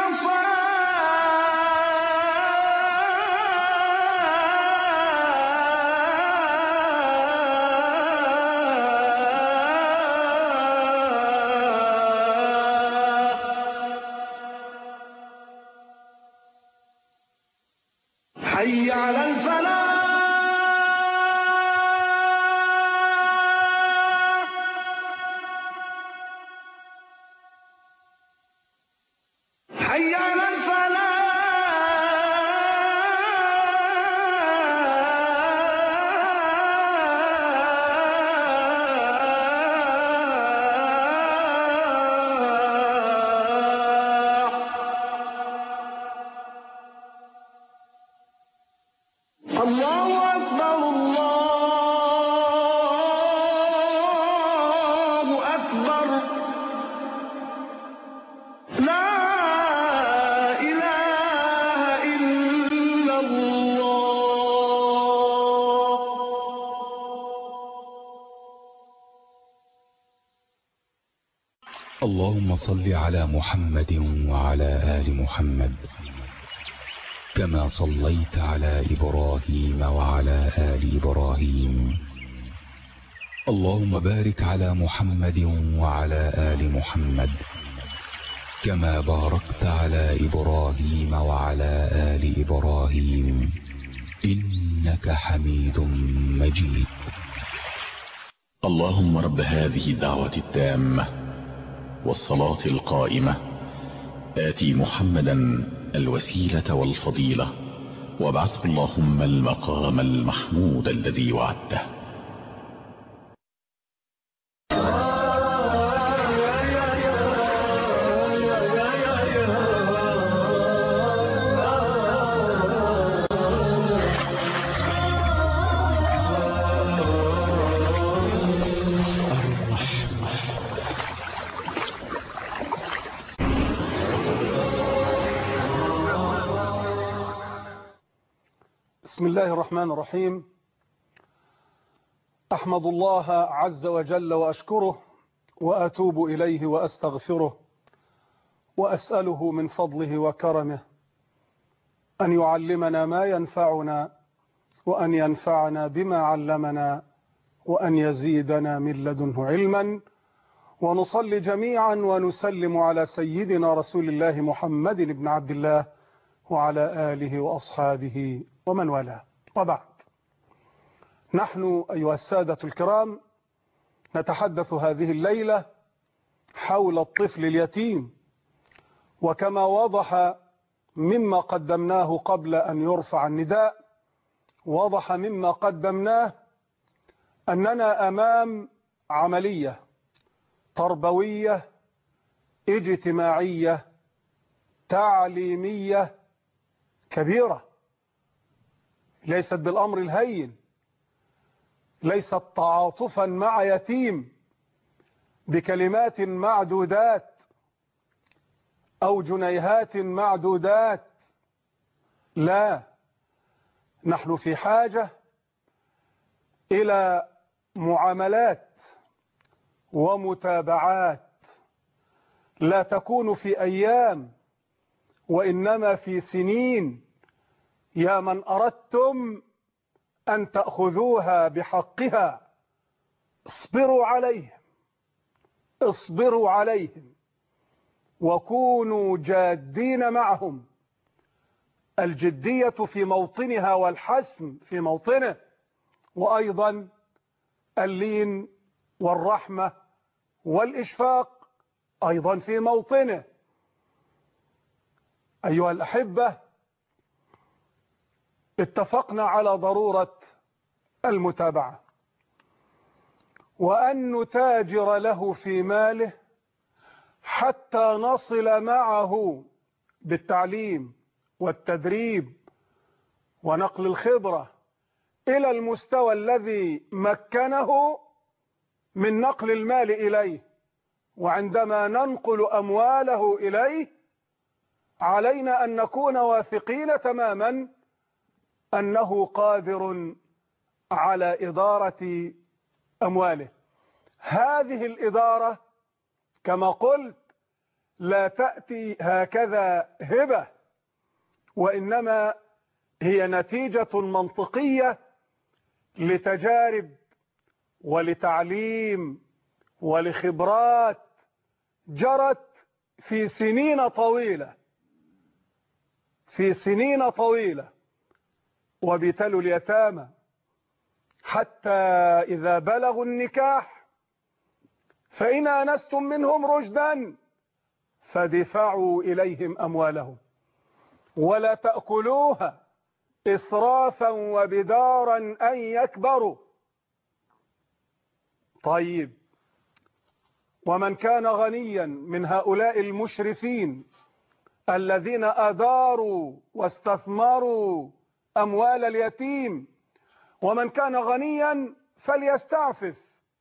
حي على الفلاح. حي على الله أكبر الله أكبر. لا إله إلا الله. اللهم صل على محمد وعلى آل محمد كما صليت على إبراهيم وعلى آل إبراهيم. اللهم بارك على محمد وعلى آل محمد كما باركت على إبراهيم وعلى آل إبراهيم إنك حميد مجيد. اللهم رب هذه الدعوة التامة والصلاة القائمة آتي محمدا الوسيلة والفضيلة وابعثه اللهم المقام المحمود الذي وعدته. بسم الله الرحمن الرحيم. أحمد الله عز وجل وأشكره وأتوب إليه وأستغفره وأسأله من فضله وكرمه أن يعلمنا ما ينفعنا وأن ينفعنا بما علمنا وأن يزيدنا من لدنه علما. ونصلي جميعا ونسلم على سيدنا رسول الله محمد بن عبد الله وعلى آله وأصحابه ومن والاه، وبعد. نحن أيها السادة الكرام نتحدث هذه الليلة حول الطفل اليتيم، وكما وضح مما قدمناه قبل أن يرفع النداء، وضح مما قدمناه أننا أمام عملية تربوية اجتماعية تعليمية كبيرة، ليست بالأمر الهين، ليست تعاطفا مع يتيم بكلمات معدودات أو جنيهات معدودات. لا، نحن في حاجة إلى معاملات ومتابعات لا تكون في أيام وإنما في سنين. يا من أردتم أن تأخذوها بحقها اصبروا عليهم، اصبروا عليهم وكونوا جادين معهم. الجدية في موطنها والحسم في موطنه، وأيضا اللين والرحمة والإشفاق أيضا في موطنه. أيها الأحبة، اتفقنا على ضرورة المتابعة، وأن نتاجر له في ماله حتى نصل معه بالتعليم والتدريب ونقل الخبرة إلى المستوى الذي مكنه من نقل المال إليه. وعندما ننقل أمواله إليه علينا أن نكون واثقين تماما أنه قادر على إدارة أمواله. هذه الإدارة كما قلت لا تأتي هكذا هبة، وإنما هي نتيجة منطقية لتجارب ولتعليم ولخبرات جرت في سنين طويلة وابتلوا اليتامى حتى إذا بلغوا النكاح فإن آنستم منهم رشدا فدفعوا إليهم أموالهم ولا تأكلوها إسرافا وبدارا أن يكبروا. طيب، ومن كان غنيا من هؤلاء المشرفين الذين أداروا واستثمروا أموال اليتيم، ومن كان غنيا فليستعفف،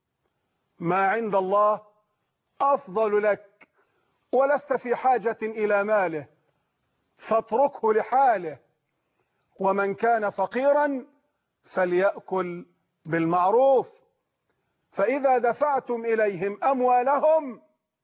ما عند الله أفضل لك ولست في حاجة إلى ماله فاتركه لحاله. ومن كان فقيرا فليأكل بالمعروف. فإذا دفعتم إليهم أموالهم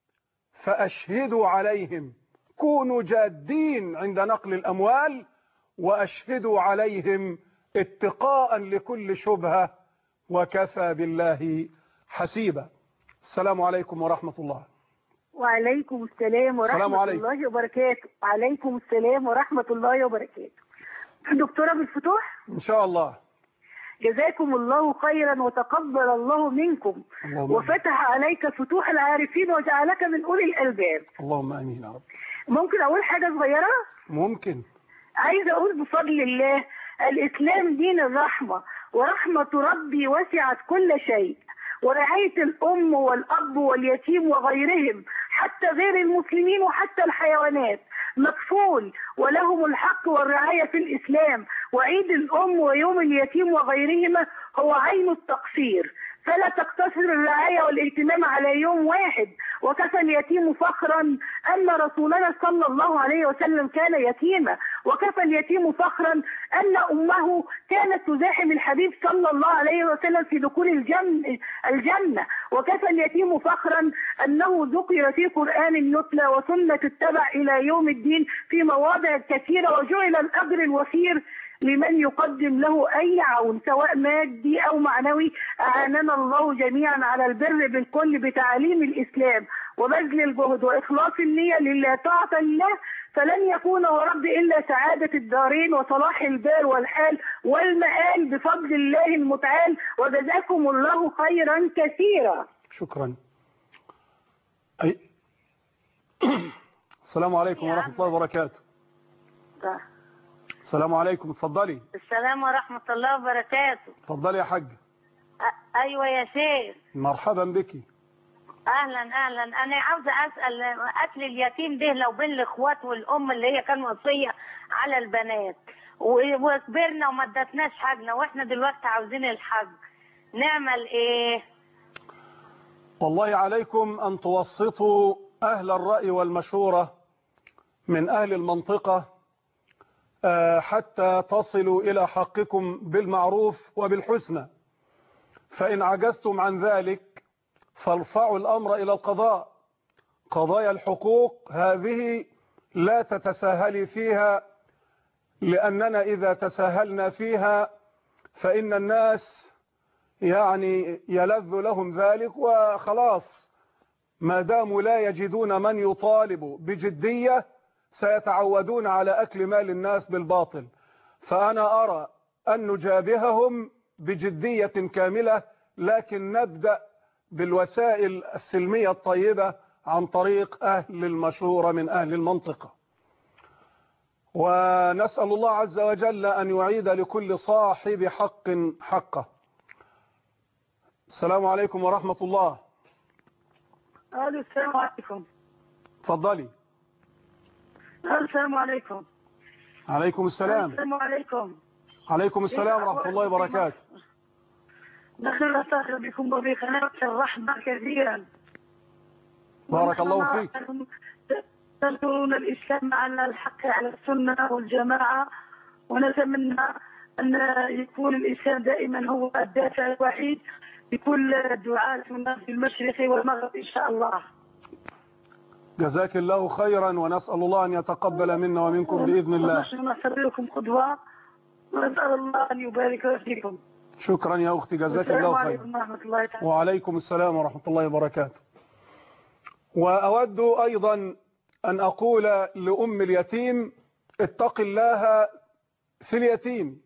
فأشهدوا عليهم، كونوا جادين عند نقل الأموال وأشهدوا عليهم اتقاء لكل شبهة، وكفى بالله حسيبا. السلام عليكم ورحمة الله. وعليكم السلام ورحمة الله وبركاته. وعليكم السلام ورحمة الله وبركاته. دكتورة بالفتوح إن شاء الله. جزاكم الله خيرا وتقبل الله منكم وفتح عليك فتوح العارفين وجعلك من أولي الألباب. اللهم آمين يا رب. ممكن أقول حاجة صغيرة؟ ممكن. عايزة أقول بفضل الله الإسلام دين الرحمة، ورحمة ربي وسعت كل شيء، ورعاية الأم والأب واليتيم وغيرهم حتى غير المسلمين وحتى الحيوانات مكفول ولهم الحق والرعاية في الإسلام. وعيد الأم ويوم اليتيم وغيرهما هو عين التقصير، فلا تقتصر الرعاية والاهتمام على يوم واحد. وكفى اليتيم فخرا أن رسولنا صلى الله عليه وسلم كان يتيما، وكفى اليتيم فخرا أن أمه كانت تزاحم الحبيب صلى الله عليه وسلم في دخول الجنة. وكفى اليتيم فخرا أنه ذكر في قرآن يتلى وسنة تتبع إلى يوم الدين في مواضع كثيرة، وجعل الأجر الوفير لمن يقدم له أي عون سواء مادي أو معنوي. أعاننا الله جميعا على البر بالكل بتعليم الإسلام وبذل الجهد وإخلاص النية لله طاعة لله، فلن يكون ورب إلا سعادة الدارين وصلاح البال والحال والمآل بفضل الله المتعال. وجزاكم الله خيرا كثيرا. شكرا. السلام عليكم ورحمة الله وبركاته. السلام عليكم، اتفضلي. السلام ورحمة الله وبركاته. اتفضلي يا حاج. ايوه يا شيخ. مرحبا بك. اهلا اهلا. انا عاوزه اسال اكل اليتيم ده لو بين الاخوات والام اللي هي كان وصيه على البنات وكبرنا وما ادتناش حاجنا واحنا دلوقتي عاوزين الحج، نعمل ايه؟ والله عليكم ان توسطوا اهل الرأي والمشورة من اهل المنطقة حتى تصلوا إلى حقكم بالمعروف وبالحسنى. فإن عجزتم عن ذلك فارفعوا الأمر إلى القضاء. قضايا الحقوق هذه لا تتساهلي فيها، لأننا إذا تساهلنا فيها فإن الناس يعني يلذ لهم ذلك وخلاص، ما داموا لا يجدون من يطالب بجدية سيتعودون على أكل مال الناس بالباطل. فأنا أرى أن نجابههم بجدية كاملة، لكن نبدأ بالوسائل السلمية الطيبة عن طريق أهل المشورة من أهل المنطقة. ونسأل الله عز وجل أن يعيد لكل صاحب حق حقه. السلام عليكم ورحمة الله. الو السلام عليكم. اتفضلي. السلام عليكم. عليكم السلام. السلام عليكم. عليكم السلام ورحمة الله وبركاته. دخل أساخر بكم وبقناة الرحمة كثيرا. بارك الله فيك. تنصرون الإسلام على الحق على السنة والجماعة، ونتمنى أن يكون الإسلام دائما هو الدافع الوحيد لكل دعاة الناس في المشرق والمغرب إن شاء الله. جزاك الله خيرا، ونسأل الله أن يتقبل منا ومنكم بإذن الله. ونحن نسألكم قدوة، ونسأل الله أن يبارك فيكم. شكرا يا أختي، جزاك الله خيرا. السلام عليكم ورحمة الله تعالى. وعليكم السلام ورحمة الله وبركاته. وأود أيضا أن أقول لأم اليتيم اتق الله في اليتيم.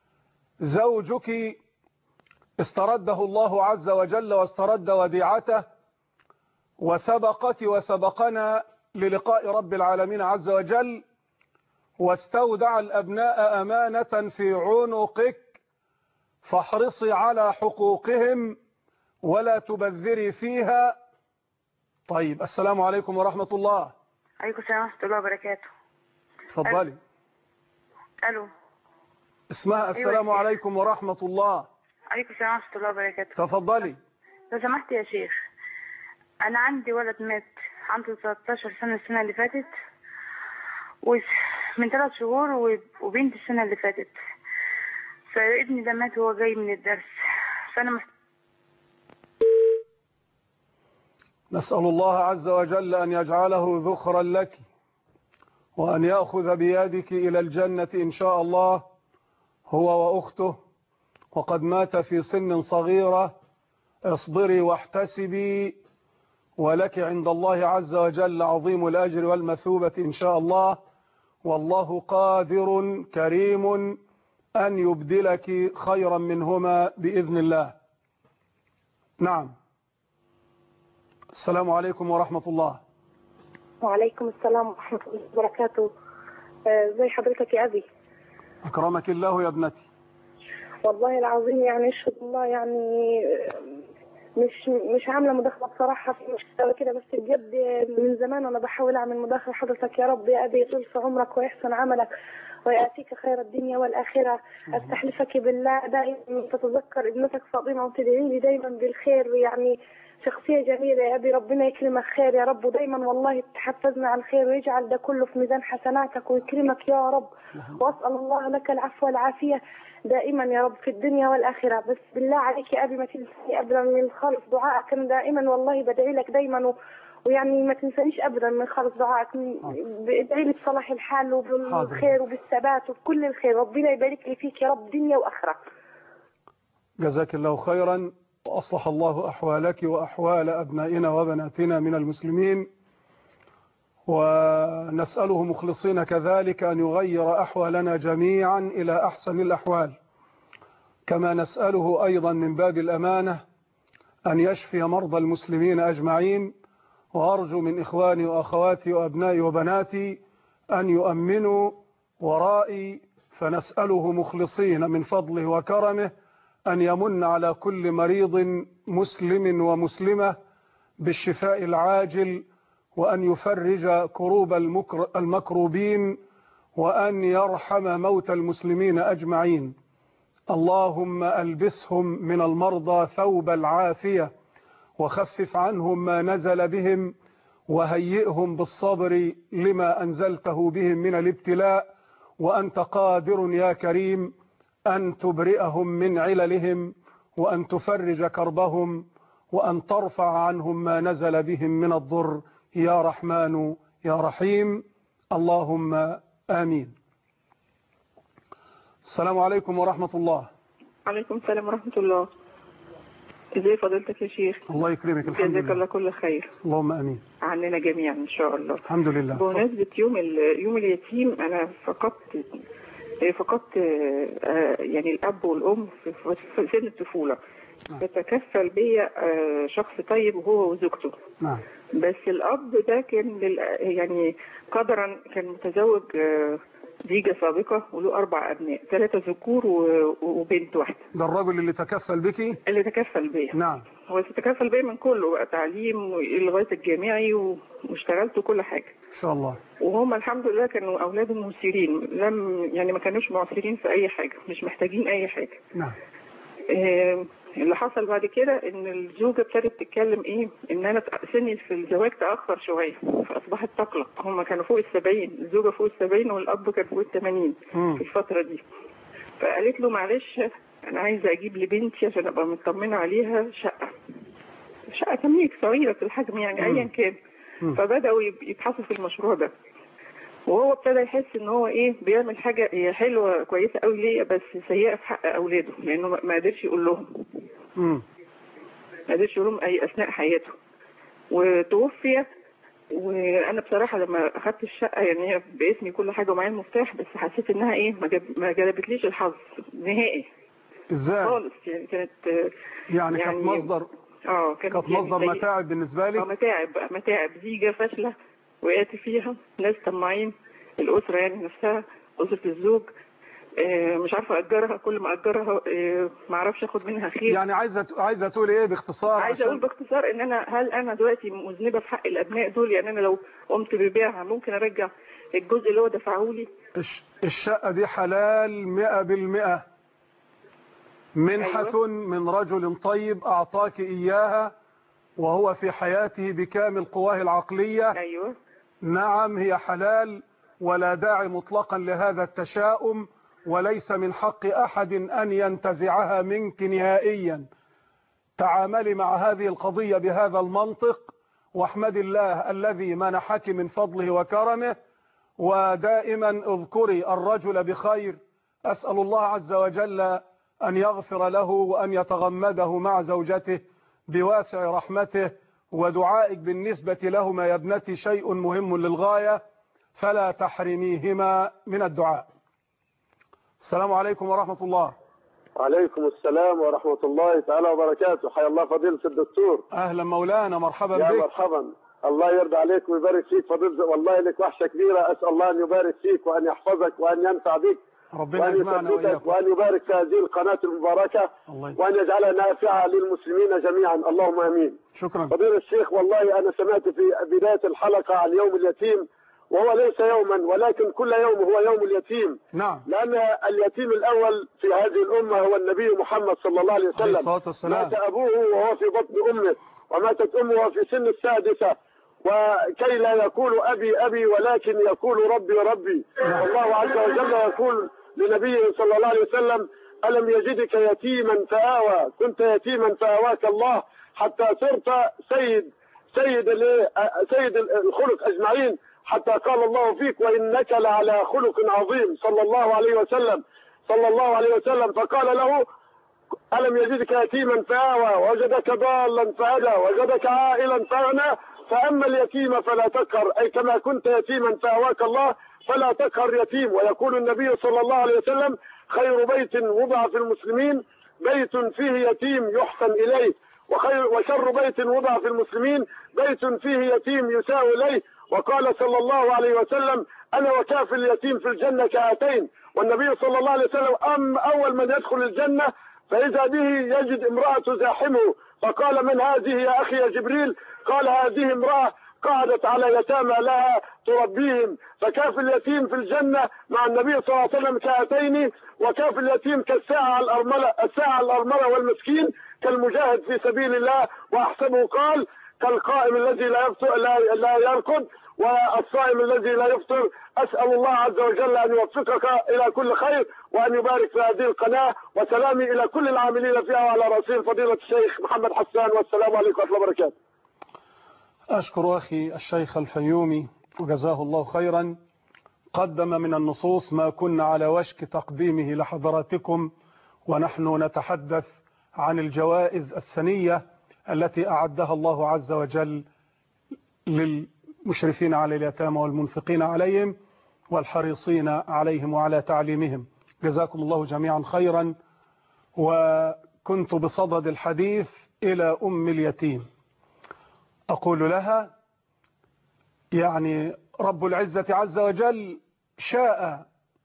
زوجك استرده الله عز وجل واسترد وديعته، وسبقت وسبقنا للقاء رب العالمين عز وجل، واستودع الأبناء أمانة في عنقك، فاحرصي على حقوقهم ولا تبذري فيها. طيب، السلام عليكم ورحمة الله. عليكم السلام ورحمة الله وبركاته. تفضلي. ألو. اسمها السلام عليكم ورحمة الله. عليكم السلام ورحمة الله وبركاته. تفضلي. لو سمحت يا شيخ، أنا عندي ولد مات عنده 13 سنة السنة اللي فاتت، ومن 3 شهور وبنت السنة اللي فاتت. فابني ده مات وهو جاي من الدرس، فأنا نسأل الله عز وجل أن يجعله ذخرا لك، وأن يأخذ بيدك إلى الجنة إن شاء الله هو وأخته، وقد مات في سن صغيرة. اصبري واحتسبي، ولك عند الله عز وجل عظيم الأجر والمثوبة إن شاء الله، والله قادر كريم أن يبدلك خيرا منهما بإذن الله. نعم. السلام عليكم ورحمة الله. وعليكم السلام ورحمة الله وبركاته. زي حضرتك يا أبي؟ أكرمك الله يا ابنتي. والله العظيم يعني اشهد الله، يعني مش عاملة مداخلة بصراحة في مشكلة كده، بس بجد من زمان أنا بحاول أعمل مداخلة حضرتك. يا رب يا أبي يطول في عمرك ويحسن عملك ويأتيك خير الدنيا والآخرة. أستحلفك بالله دائما تتذكر ابنتك فاطمة وتدعي لي دائما بالخير، يعني شخصية جميلة يا أبي، ربنا يكرمك خير يا رب، ودايما والله تحفزنا على الخير ويجعل ده كله في ميزان حسناتك ويكرمك يا رب. وأسأل الله لك العفو والعافية دائما يا رب في الدنيا والآخرة. بس بالله عليك يا أبي ما تنسني أبدا من خالص دعائك، أنا دائما والله بدعي لك دائما، ويعني ما تنسانيش أبدا من خالص دعائك. ادعي لي بصلاح الحال وبالخير وبالثبات وبكل الخير، ربنا يبارك لي فيك يا رب دنيا وآخرة. جزاك الله خيرا، وأصلح الله أحوالك وأحوال أبنائنا وبناتنا من المسلمين، ونسأله مخلصين كذلك أن يغير أحوالنا جميعا إلى أحسن الأحوال، كما نسأله أيضا من باب الأمانة أن يشفي مرضى المسلمين أجمعين. وأرجو من إخواني وأخواتي وأبنائي وبناتي أن يؤمنوا ورائي، فنسأله مخلصين من فضله وكرمه أن يمن على كل مريض مسلم ومسلمة بالشفاء العاجل، وأن يفرج كروب المكروبين، وأن يرحم موتى المسلمين أجمعين. اللهم ألبسهم من المرضى ثوب العافية، وخفف عنهم ما نزل بهم، وهيئهم بالصبر لما أنزلته بهم من الابتلاء، وأنت قادر يا كريم أن تبرئهم من عللهم، وأن تفرج كربهم، وأن ترفع عنهم ما نزل بهم من الضر يا رحمن يا رحيم. اللهم آمين. السلام عليكم ورحمة الله. عليكم السلام ورحمة الله. ازي فضيلتك يا شيخ؟ الله يكرمك. الحمد لله. جزاك الله كل خير. اللهم امين. عننا جميعا ان شاء الله. الحمد لله. بمناسبة يوم اليتيم، انا فقدت يعني الاب والام في سن الطفولة. يتكفل بيا شخص طيب وهو وزوجته. نعم. بس الاب ده كان يعني قدرا كان متزوج زيجة سابقة وله 4 أبناء، 3 ذكور وبنت واحدة. ده الرجل اللي تكفل بك؟ اللي تكفل بيا. نعم. هو تكفل بيا من كله بقى، تعليم لغاية الجامعي واشتغلت وكل حاجة إن شاء الله. وهم الحمد لله كانوا أولاده مثيرين، يعني ما كانوش معسرين في أي حاجة، مش محتاجين أي حاجة. نعم. اللي حصل بعد كده ان الزوجه ابتدت تتكلم ان انا سني في الزواج تاخر شويه، فاصبحت تقلق. هم كانوا فوق ال70، الزوجه فوق ال70 والاب كان فوق ال80 في الفتره دي. فقالت له معلش انا عايزه اجيب لبنتي عشان ابقى مطمنه عليها شقه تمليك صغيره في الحجم يعني ايا كان. فبداوا يبحثوا في المشروع ده، وهو ابتدى يحس ان هو بيعمل حاجه هي حلوه كويسه قوي ليا بس سيئه في حق اولاده، لانه ما قدرش يقول لهم. ما قدرش يقول لهم اي اثناء حياته، وتوفي. وانا بصراحه لما اخدت الشقه يعني هي باسمي كل حاجه ومعايا المفتاح، بس حسيت انها ما جلبتليش الحظ نهائي. ازاي؟ خالص. يعني كانت كانت مصدر كانت مصدر متاعب بالنسبه لي. متاعب زيجه فاشله وقعت فيها، ناس طماعين، الاسره يعني نفسها، اسره الزوج مش عارفه اجرها، كل ما اجرها ما اعرفش اخد منها خير. يعني عايزه تقول ايه باختصار؟ عايزه اقول باختصار ان هل انا دلوقتي مذنبه في حق الابناء دول؟ يعني انا لو قمت ببيعها ممكن ارجع الجزء اللي هو دفعه لي؟ الشقه دي حلال 100%، منحه من رجل طيب اعطاك اياها وهو في حياته بكامل قواه العقليه. ايوه نعم هي حلال، ولا داعي مطلقا لهذا التشاؤم، وليس من حق أحد أن ينتزعها منك نهائيا. تعاملي مع هذه القضية بهذا المنطق، واحمد الله الذي منحك من فضله وكرمه، ودائما اذكري الرجل بخير. أسأل الله عز وجل أن يغفر له وأن يتغمده مع زوجته بواسع رحمته، ودعائك بالنسبة لهما يا ابنتي شيء مهم للغاية، فلا تحرميهما من الدعاء. السلام عليكم ورحمة الله. وعليكم السلام ورحمة الله تعالى وبركاته. حيا الله فضيلة الدكتور. أهلا مولانا، مرحبا بك. يا مرحبا، الله يرضى عليك ويبارك فيك فضيلة، والله لك وحشة كبيرة. أسأل الله أن يبارك فيك وأن يحفظك وأن ينفع بك ربنا يجمعنا وإياكم، وأن يبارك في هذه القناة المباركة وأن يجعلها نافعة للمسلمين جميعا، اللهم آمين. شكرا فضيلة الشيخ. والله أنا سمعت في بداية الحلقة عن يوم اليتيم، وهو ليس يوما ولكن كل يوم هو يوم اليتيم. نعم. لأن اليتيم الأول في هذه الأمة هو النبي محمد صلى الله عليه وسلم. مات أبوه وهو في بطن أمه، وماتت أمه وهو في سن السادسة، وكي لا يقول أبي أبي ولكن يقول ربي ربي. الله عز وجل يقول لنبيه صلى الله عليه وسلم: ألم يجدك يتيما فآوى، كنت يتيما فآواك الله حتى صرت سيد الخلق أجمعين، حتى قال الله فيك: وإنك لعلى خلق عظيم، صلى الله عليه وسلم. فقال له: ألم يجدك يتيما فآوى، وجدك ضالا فهدى، وجدك عائلا فأغنى، فأما اليتيم فلا تقهر، أي كما كنت يتيما فآواك الله فلا تقهر يتيم. ويقول النبي صلى الله عليه وسلم: خير بيت وضع في المسلمين بيت فيه يتيم يحسن إليه، وشر بيت وضع في المسلمين بيت فيه يتيم يساء إليه. وقال صلى الله عليه وسلم: أنا وكافل اليتيم في الجنة كهاتين. والنبي صلى الله عليه وسلم أول من يدخل الجنة فإذا به يجد امرأة تزاحمه، فقال: من هذه يا أخي يا جبريل؟ قال: هذه امرأة قعدت على يتامى لها تربيهم. فكافل اليتيم في الجنة مع النبي صلى الله عليه وسلم كهاتين، وكافل اليتيم كالساعة الأرملة والمسكين كالمجاهد في سبيل الله. وأحسبه قال: كالقائم الذي لا يرقد والصائم الذي لا يفطر. أسأل الله عز وجل أن يوفقك إلى كل خير وأن يبارك في هذه القناة، وسلامي إلى كل العاملين فيها وعلى رسول فضيلة الشيخ محمد حسان، والسلام عليكم ورحمة الله وبركاته. أشكر أخي الشيخ الفيومي وجزاه الله خيرا، قدم من النصوص ما كنا على وشك تقديمه لحضراتكم، ونحن نتحدث عن الجوائز السنية التي أعدها الله عز وجل للمشرفين على اليتامى والمنفقين عليهم والحريصين عليهم وعلى تعليمهم. جزاكم الله جميعا خيرا. وكنت بصدد الحديث إلى أم اليتيم، أقول لها يعني رب العزة عز وجل شاء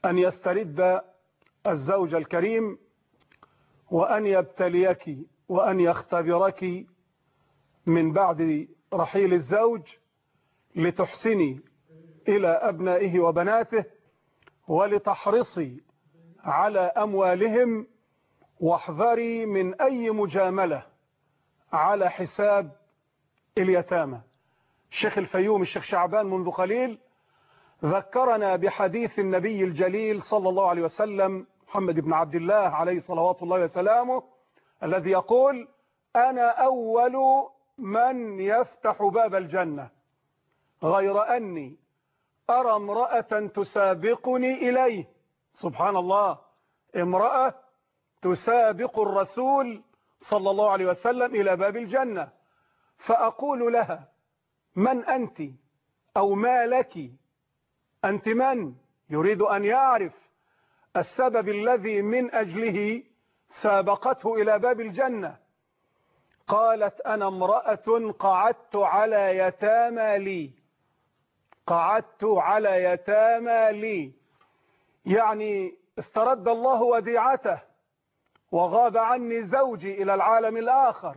أن يسترد الزوج الكريم، وأن يبتليك وأن يختبرك من بعد رحيل الزوج لتحسني إلى أبنائه وبناته، ولتحرصي على أموالهم، واحذري من أي مجاملة على حساب اليتامى. الشيخ الفيوم الشيخ شعبان منذ قليل ذكرنا بحديث النبي الجليل صلى الله عليه وسلم محمد بن عبد الله عليه صلوات الله وسلامه، الذي يقول: أنا أول من يفتح باب الجنة، غير أني أرى امرأة تسابقني إليه. سبحان الله، امرأة تسابق الرسول صلى الله عليه وسلم إلى باب الجنة، فأقول لها: من أنت؟ أو ما لك؟ أنت من؟ يريد أن يعرف السبب الذي من أجله سابقته إلى باب الجنة. قالت: أنا امرأة قعدت على يتامى لي. قعدت على يتامى لي، يعني استرد الله وديعته وغاب عني زوجي إلى العالم الآخر،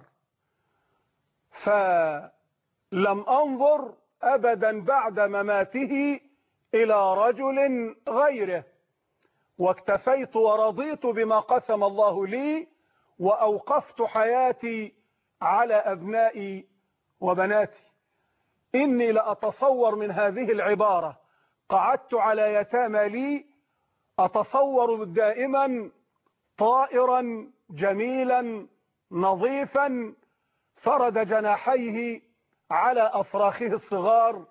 فلم أنظر أبدا بعد مماته إلى رجل غيره، واكتفيت ورضيت بما قسم الله لي، وأوقفت حياتي على أبنائي وبناتي. إني لأتصور من هذه العبارة: قعدت على يتامى لي، أتصور دائما طائرا جميلا نظيفا فرد جناحيه على أفراخه الصغار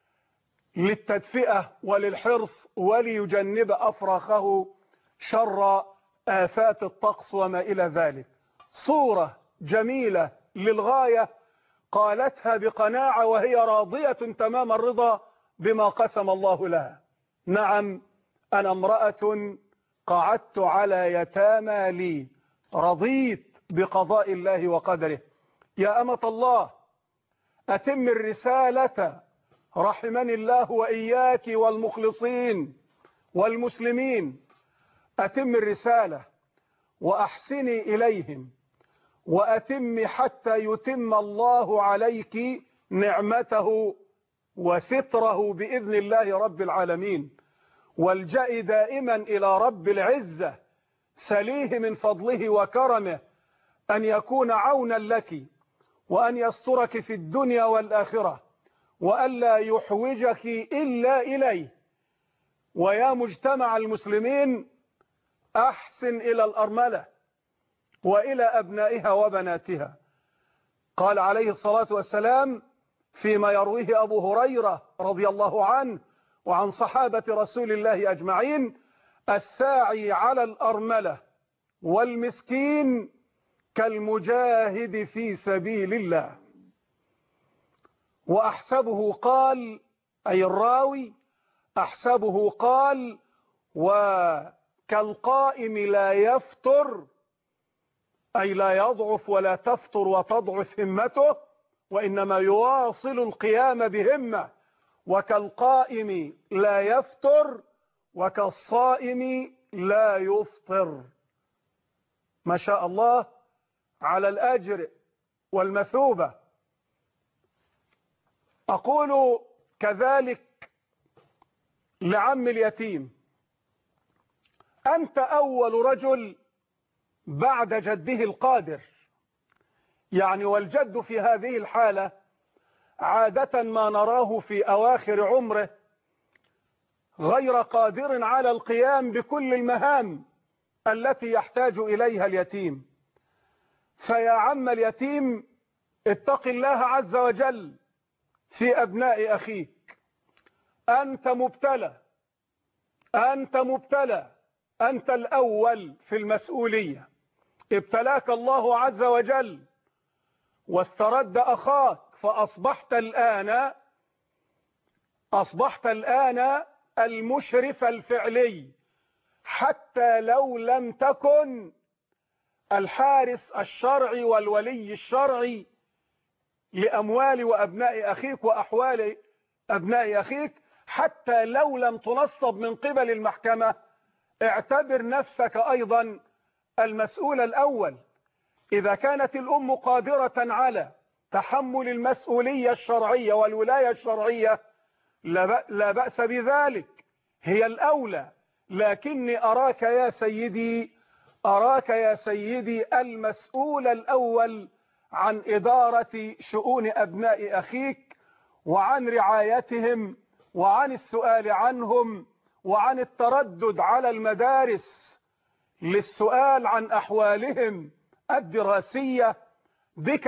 للتدفئة وللحرص وليجنب أفراخه شر آفات الطقس وما إلى ذلك. صورة جميلة للغاية قالتها بقناعة وهي راضية تمام الرضا بما قسم الله لها. نعم، أنا امرأة قعدت على يتامى لي، رضيت بقضاء الله وقدره. يا أمة الله، أتم الرسالة رحمني الله وإياك والمخلصين والمسلمين. أتم الرسالة وأحسني إليهم، وأتم حتى يتم الله عليك نعمته وستره بإذن الله رب العالمين. والجئي دائما إلى رب العزة، سليه من فضله وكرمه أن يكون عونا لك، وأن يسترك في الدنيا والآخرة، وألا يحوجك إلا إليه. ويا مجتمع المسلمين، أحسن إلى الأرملة وإلى أبنائها وبناتها. قال عليه الصلاة والسلام فيما يرويه أبو هريرة رضي الله عنه وعن صحابة رسول الله أجمعين: الساعي على الأرملة والمسكين كالمجاهد في سبيل الله. وأحسبه قال، أي الراوي أحسبه قال: وكالقائم لا يفتر، أي لا يضعف ولا تفتر وتضعف همته، وإنما يواصل القيام بهمة. وكالقائم لا يفتر وكالصائم لا يفطر. ما شاء الله على الأجر والمثوبة. أقول كذلك لعم اليتيم: أنت أول رجل بعد جده القادر. يعني والجد في هذه الحالة عادة ما نراه في أواخر عمره غير قادر على القيام بكل المهام التي يحتاج إليها اليتيم. فيا عم اليتيم، اتق الله عز وجل في أبناء أخيك. أنت مبتلى، أنت مبتلى، أنت الأول في المسؤولية. ابتلاك الله عز وجل واسترد أخاك، فأصبحت الآن المشرف الفعلي، حتى لو لم تكن الحارس الشرعي والولي الشرعي لأموال وأبناء أخيك وأحوال أبناء أخيك. حتى لو لم تنصب من قبل المحكمة، اعتبر نفسك أيضا المسؤول الأول. إذا كانت الأم قادرة على تحمل المسؤولية الشرعية والولاية الشرعية لا بأس بذلك، هي الأولى. لكني أراك يا سيدي المسؤول الأول عن إدارة شؤون أبناء أخيك، وعن رعايتهم، وعن السؤال عنهم، وعن التردد على المدارس للسؤال عن أحوالهم الدراسية. بك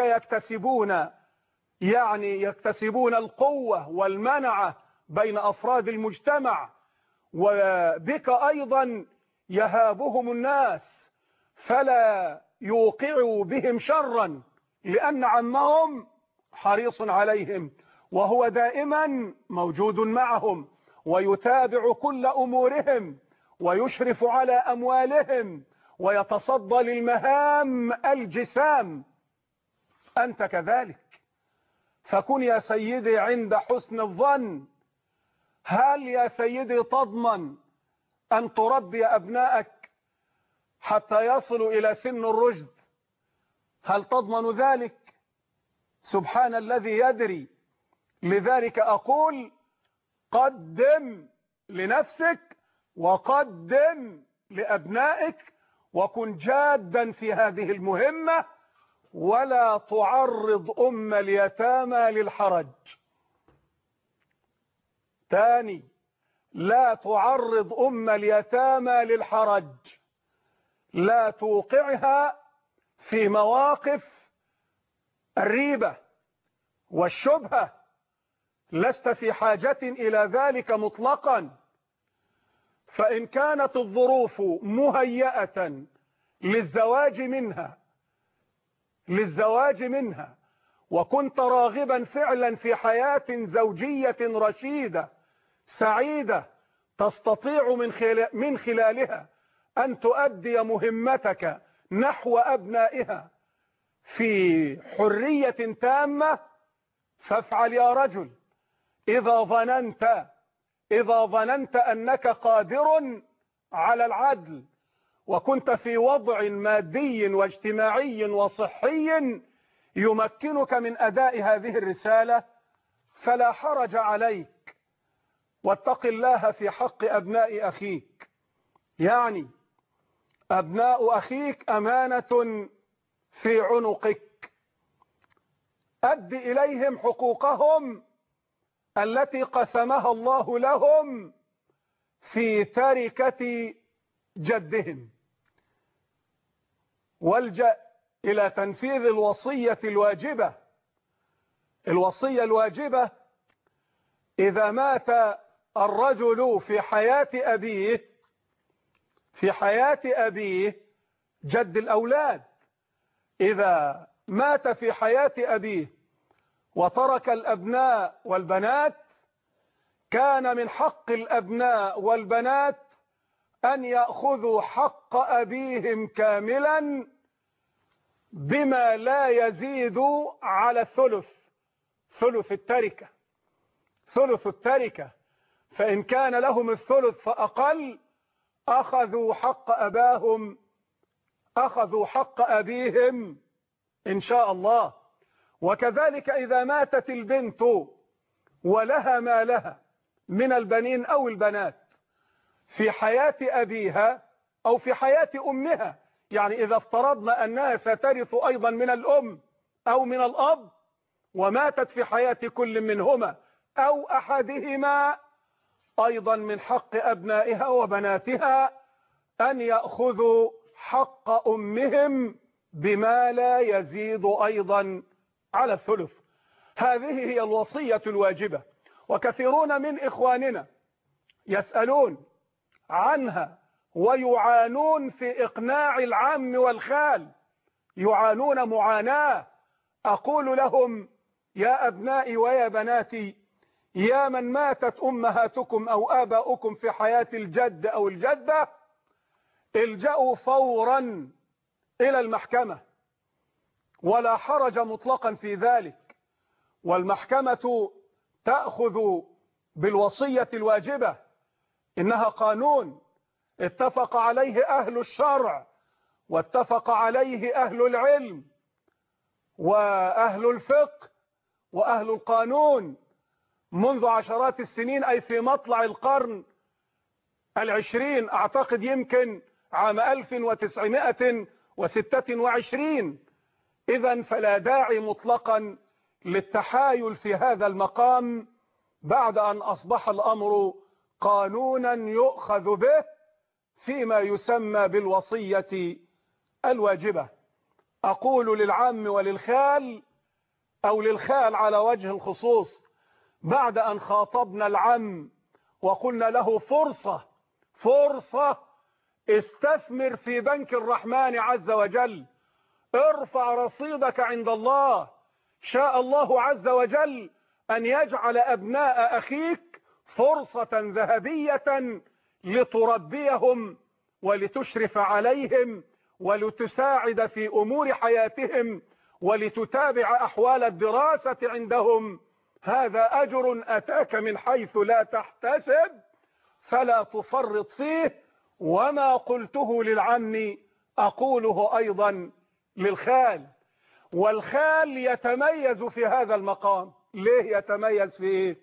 يكتسبون القوة والمنعة بين أفراد المجتمع، وبك أيضا يهابهم الناس فلا يوقعوا بهم شرا، لأن عمهم حريص عليهم وهو دائما موجود معهم ويتابع كل أمورهم ويشرف على أموالهم ويتصدى للمهام الجسام. أنت كذلك، فكن يا سيدي عند حسن الظن. هل يا سيدي تضمن أن تربي أبنائك حتى يصلوا إلى سن الرشد؟ هل تضمن ذلك؟ سبحان الذي يدري. لذلك أقول قدم لنفسك وقدم لأبنائك، وكن جادا في هذه المهمة، ولا تعرض أم اليتامى للحرج. ثاني، لا تعرض أم اليتامى للحرج، لا توقعها في مواقف الريبة والشبهة، لست في حاجة إلى ذلك مطلقا. فإن كانت الظروف مهيئة للزواج منها وكنت راغبا فعلا في حياة زوجية رشيدة سعيدة تستطيع من خلالها أن تؤدي مهمتك نحو أبنائها في حرية تامة، فافعل يا رجل. إذا ظننت أنك قادر على العدل وكنت في وضع مادي واجتماعي وصحي يمكنك من أداء هذه الرسالة، فلا حرج عليك. واتق الله في حق أبناء أخيك. يعني أبناء أخيك أمانة في عنقك، أد إليهم حقوقهم التي قسمها الله لهم في تركة جدهم، والجأ إلى تنفيذ الوصية الواجبة. الوصية الواجبة: إذا مات الرجل في حياة أبيه جد الأولاد، إذا مات في حياة أبيه وترك الأبناء والبنات، كان من حق الأبناء والبنات أن يأخذوا حق أبيهم كاملا بما لا يزيد على ثلث التركة. فإن كان لهم الثلث فأقل أخذوا حق أبيهم إن شاء الله. وكذلك إذا ماتت البنت ولها ما لها من البنين أو البنات في حياة أبيها أو في حياة أمها، يعني إذا افترضنا أنها سترث أيضا من الأم أو من الأب وماتت في حياة كل منهما أو أحدهما، أيضا من حق أبنائها وبناتها أن يأخذوا حق أمهم بما لا يزيد أيضا على الثلث. هذه هي الوصية الواجبة، وكثيرون من إخواننا يسألون عنها ويعانون في إقناع العم والخال، يعانون معاناة. أقول لهم: يا أبنائي ويا بناتي، يا من ماتت أمهاتكم أو آباؤكم في حياة الجد أو الجدة، الجأوا فورا إلى المحكمة، ولا حرج مطلقا في ذلك. والمحكمة تأخذ بالوصية الواجبة، إنها قانون، اتفق عليه أهل الشرع واتفق عليه أهل العلم وأهل الفقه وأهل القانون منذ عشرات السنين، أي في مطلع القرن 20 أعتقد يمكن عام 1926. إذن فلا داعي مطلقا للتحايل في هذا المقام بعد أن أصبح الأمر قانونا يؤخذ به فيما يسمى بالوصية الواجبة. أقول للعم وللخال أو للخال على وجه الخصوص، بعد أن خاطبنا العم وقلنا له فرصة استثمر في بنك الرحمن عز وجل، ارفع رصيدك عند الله، شاء الله عز وجل أن يجعل أبناء أخيك فرصة ذهبية لتربيهم ولتشرف عليهم ولتساعد في أمور حياتهم ولتتابع أحوال الدراسة عندهم. هذا أجر أتاك من حيث لا تحتسب، فلا تفرط فيه. وما قلته للعم أقوله أيضا للخال. والخال يتميز في هذا المقام. ليه يتميز فيه؟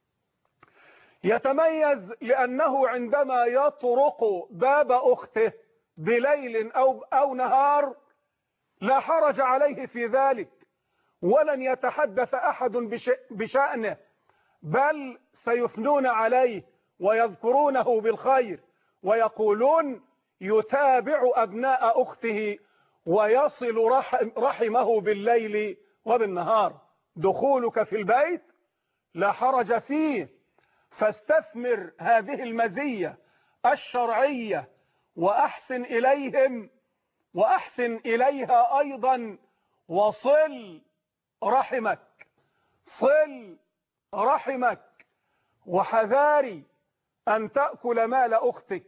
يتميز لأنه عندما يطرق باب أخته بليل أو نهار لا حرج عليه في ذلك، ولن يتحدث أحد بشأنه، بل سيثنون عليه ويذكرونه بالخير ويقولون يتابع أبناء أخته ويصل رحمه بالليل وبالنهار. دخولك في البيت لا حرج فيه، فاستثمر هذه المزية الشرعية وأحسن إليهم وأحسن إليها أيضا، وصل رحمك، صل رحمك. وحذاري أن تأكل مال أختك،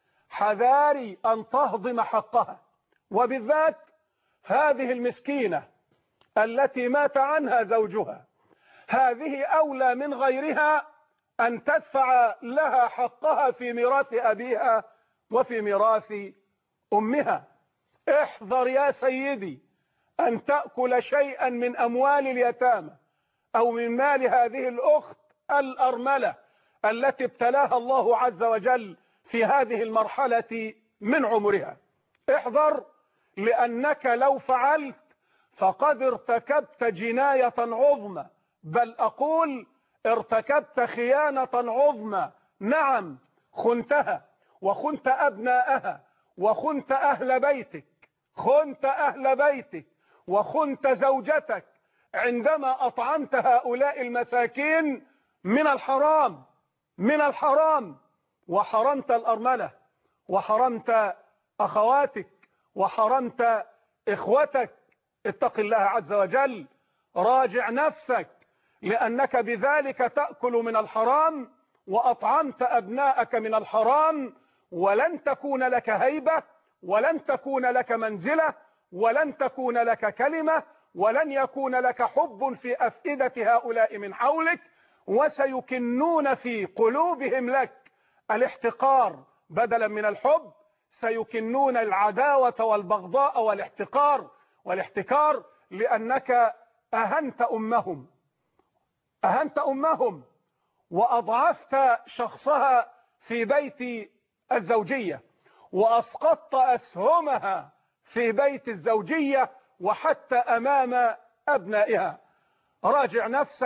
حذاري أن تهضم حقها، وبالذات هذه المسكينة التي مات عنها زوجها، هذه أولى من غيرها أن تدفع لها حقها في ميراث أبيها وفي ميراث أمها. احذر يا سيدي أن تأكل شيئا من أموال اليتامى أو من مال هذه الأخت الأرملة التي ابتلاها الله عز وجل في هذه المرحلة من عمرها. احذر، لأنك لو فعلت فقد ارتكبت جناية عظمى، بل أقول ارتكبت خيانة عظمى. نعم، خنتها وخنت أبناءها وخنت أهل بيتك، خنت أهل بيتك وخنت زوجتك عندما أطعمت هؤلاء المساكين من الحرام، من الحرام، وحرمت الأرملة وحرمت أخواتك وحرمت إخوتك. اتق الله عز وجل، راجع نفسك، لأنك بذلك تأكل من الحرام وأطعمت أبناءك من الحرام، ولن تكون لك هيبة ولن تكون لك منزلة ولن تكون لك كلمة ولن يكون لك حب في أفئدة هؤلاء من حولك، وسيكنون في قلوبهم لك الاحتقار بدلا من الحب، سيكنون العداوة والبغضاء والاحتكار لأنك أهنت أمهم وأضعفت شخصها في بيت الزوجية وأسقطت أسهمها في بيت الزوجية وحتى أمام أبنائها. راجع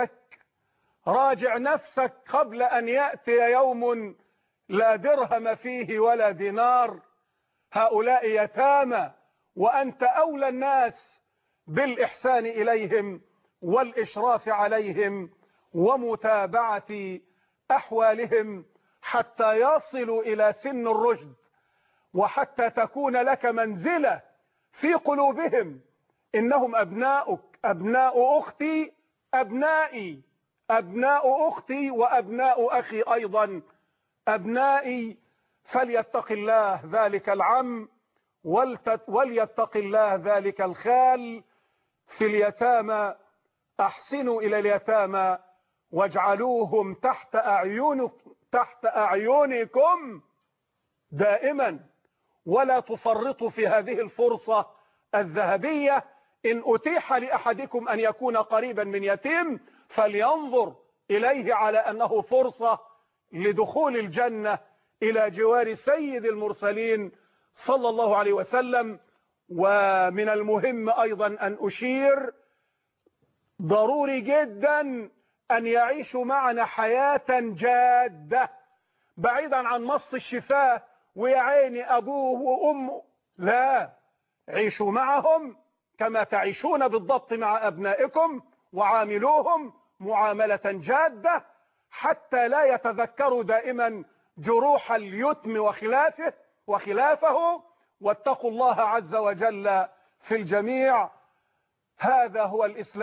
نفسك قبل أن يأتي يوم لا درهم فيه ولا دينار. هؤلاء يتامى، وأنت أولى الناس بالإحسان إليهم والإشراف عليهم ومتابعة أحوالهم حتى يصلوا إلى سن الرشد، وحتى تكون لك منزلة في قلوبهم. إنهم أبناؤك، أبناء أختي، أبنائي، أبناء أختي وأبناء أخي أيضا أبنائي. فليتق الله ذلك العم وليتق الله ذلك الخال. في اليتامى أحسنوا إلى اليتامى واجعلوهم تحت أعينكم دائما ولا تفرطوا في هذه الفرصة الذهبية. إن أتيح لأحدكم أن يكون قريبا من يتيم فلينظر إليه على أنه فرصة لدخول الجنة إلى جوار سيد المرسلين صلى الله عليه وسلم. ومن المهم أيضا أن أشير ضروري جدا أن يعيشوا معنا حياة جادة بعيدا عن مص الشفاه ويا عيني أبوه وأمه، لا، عيشوا معهم كما تعيشون بالضبط مع أبنائكم، وعاملوهم معاملة جادة حتى لا يتذكروا دائما جروح اليتم وخلافه. واتقوا الله عز وجل في الجميع. هذا هو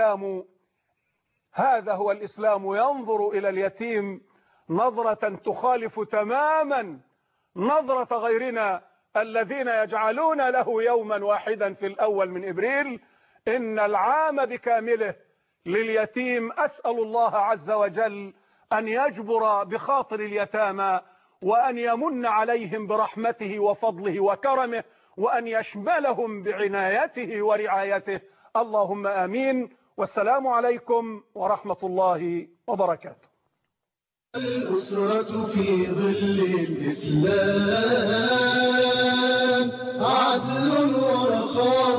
الإسلام ينظر إلى اليتيم نظرة تخالف تماما نظرة غيرنا الذين يجعلون له يوما واحدا في الأول من إبريل. إن العام بكامله لليتيم. أسأل الله عز وجل أن يجبر بخاطر اليتامى وأن يمن عليهم برحمته وفضله وكرمه وأن يشملهم بعنايته ورعايته. اللهم آمين. والسلام عليكم ورحمة الله وبركاته. الأسرة في ظل الإسلام عدل ورخاء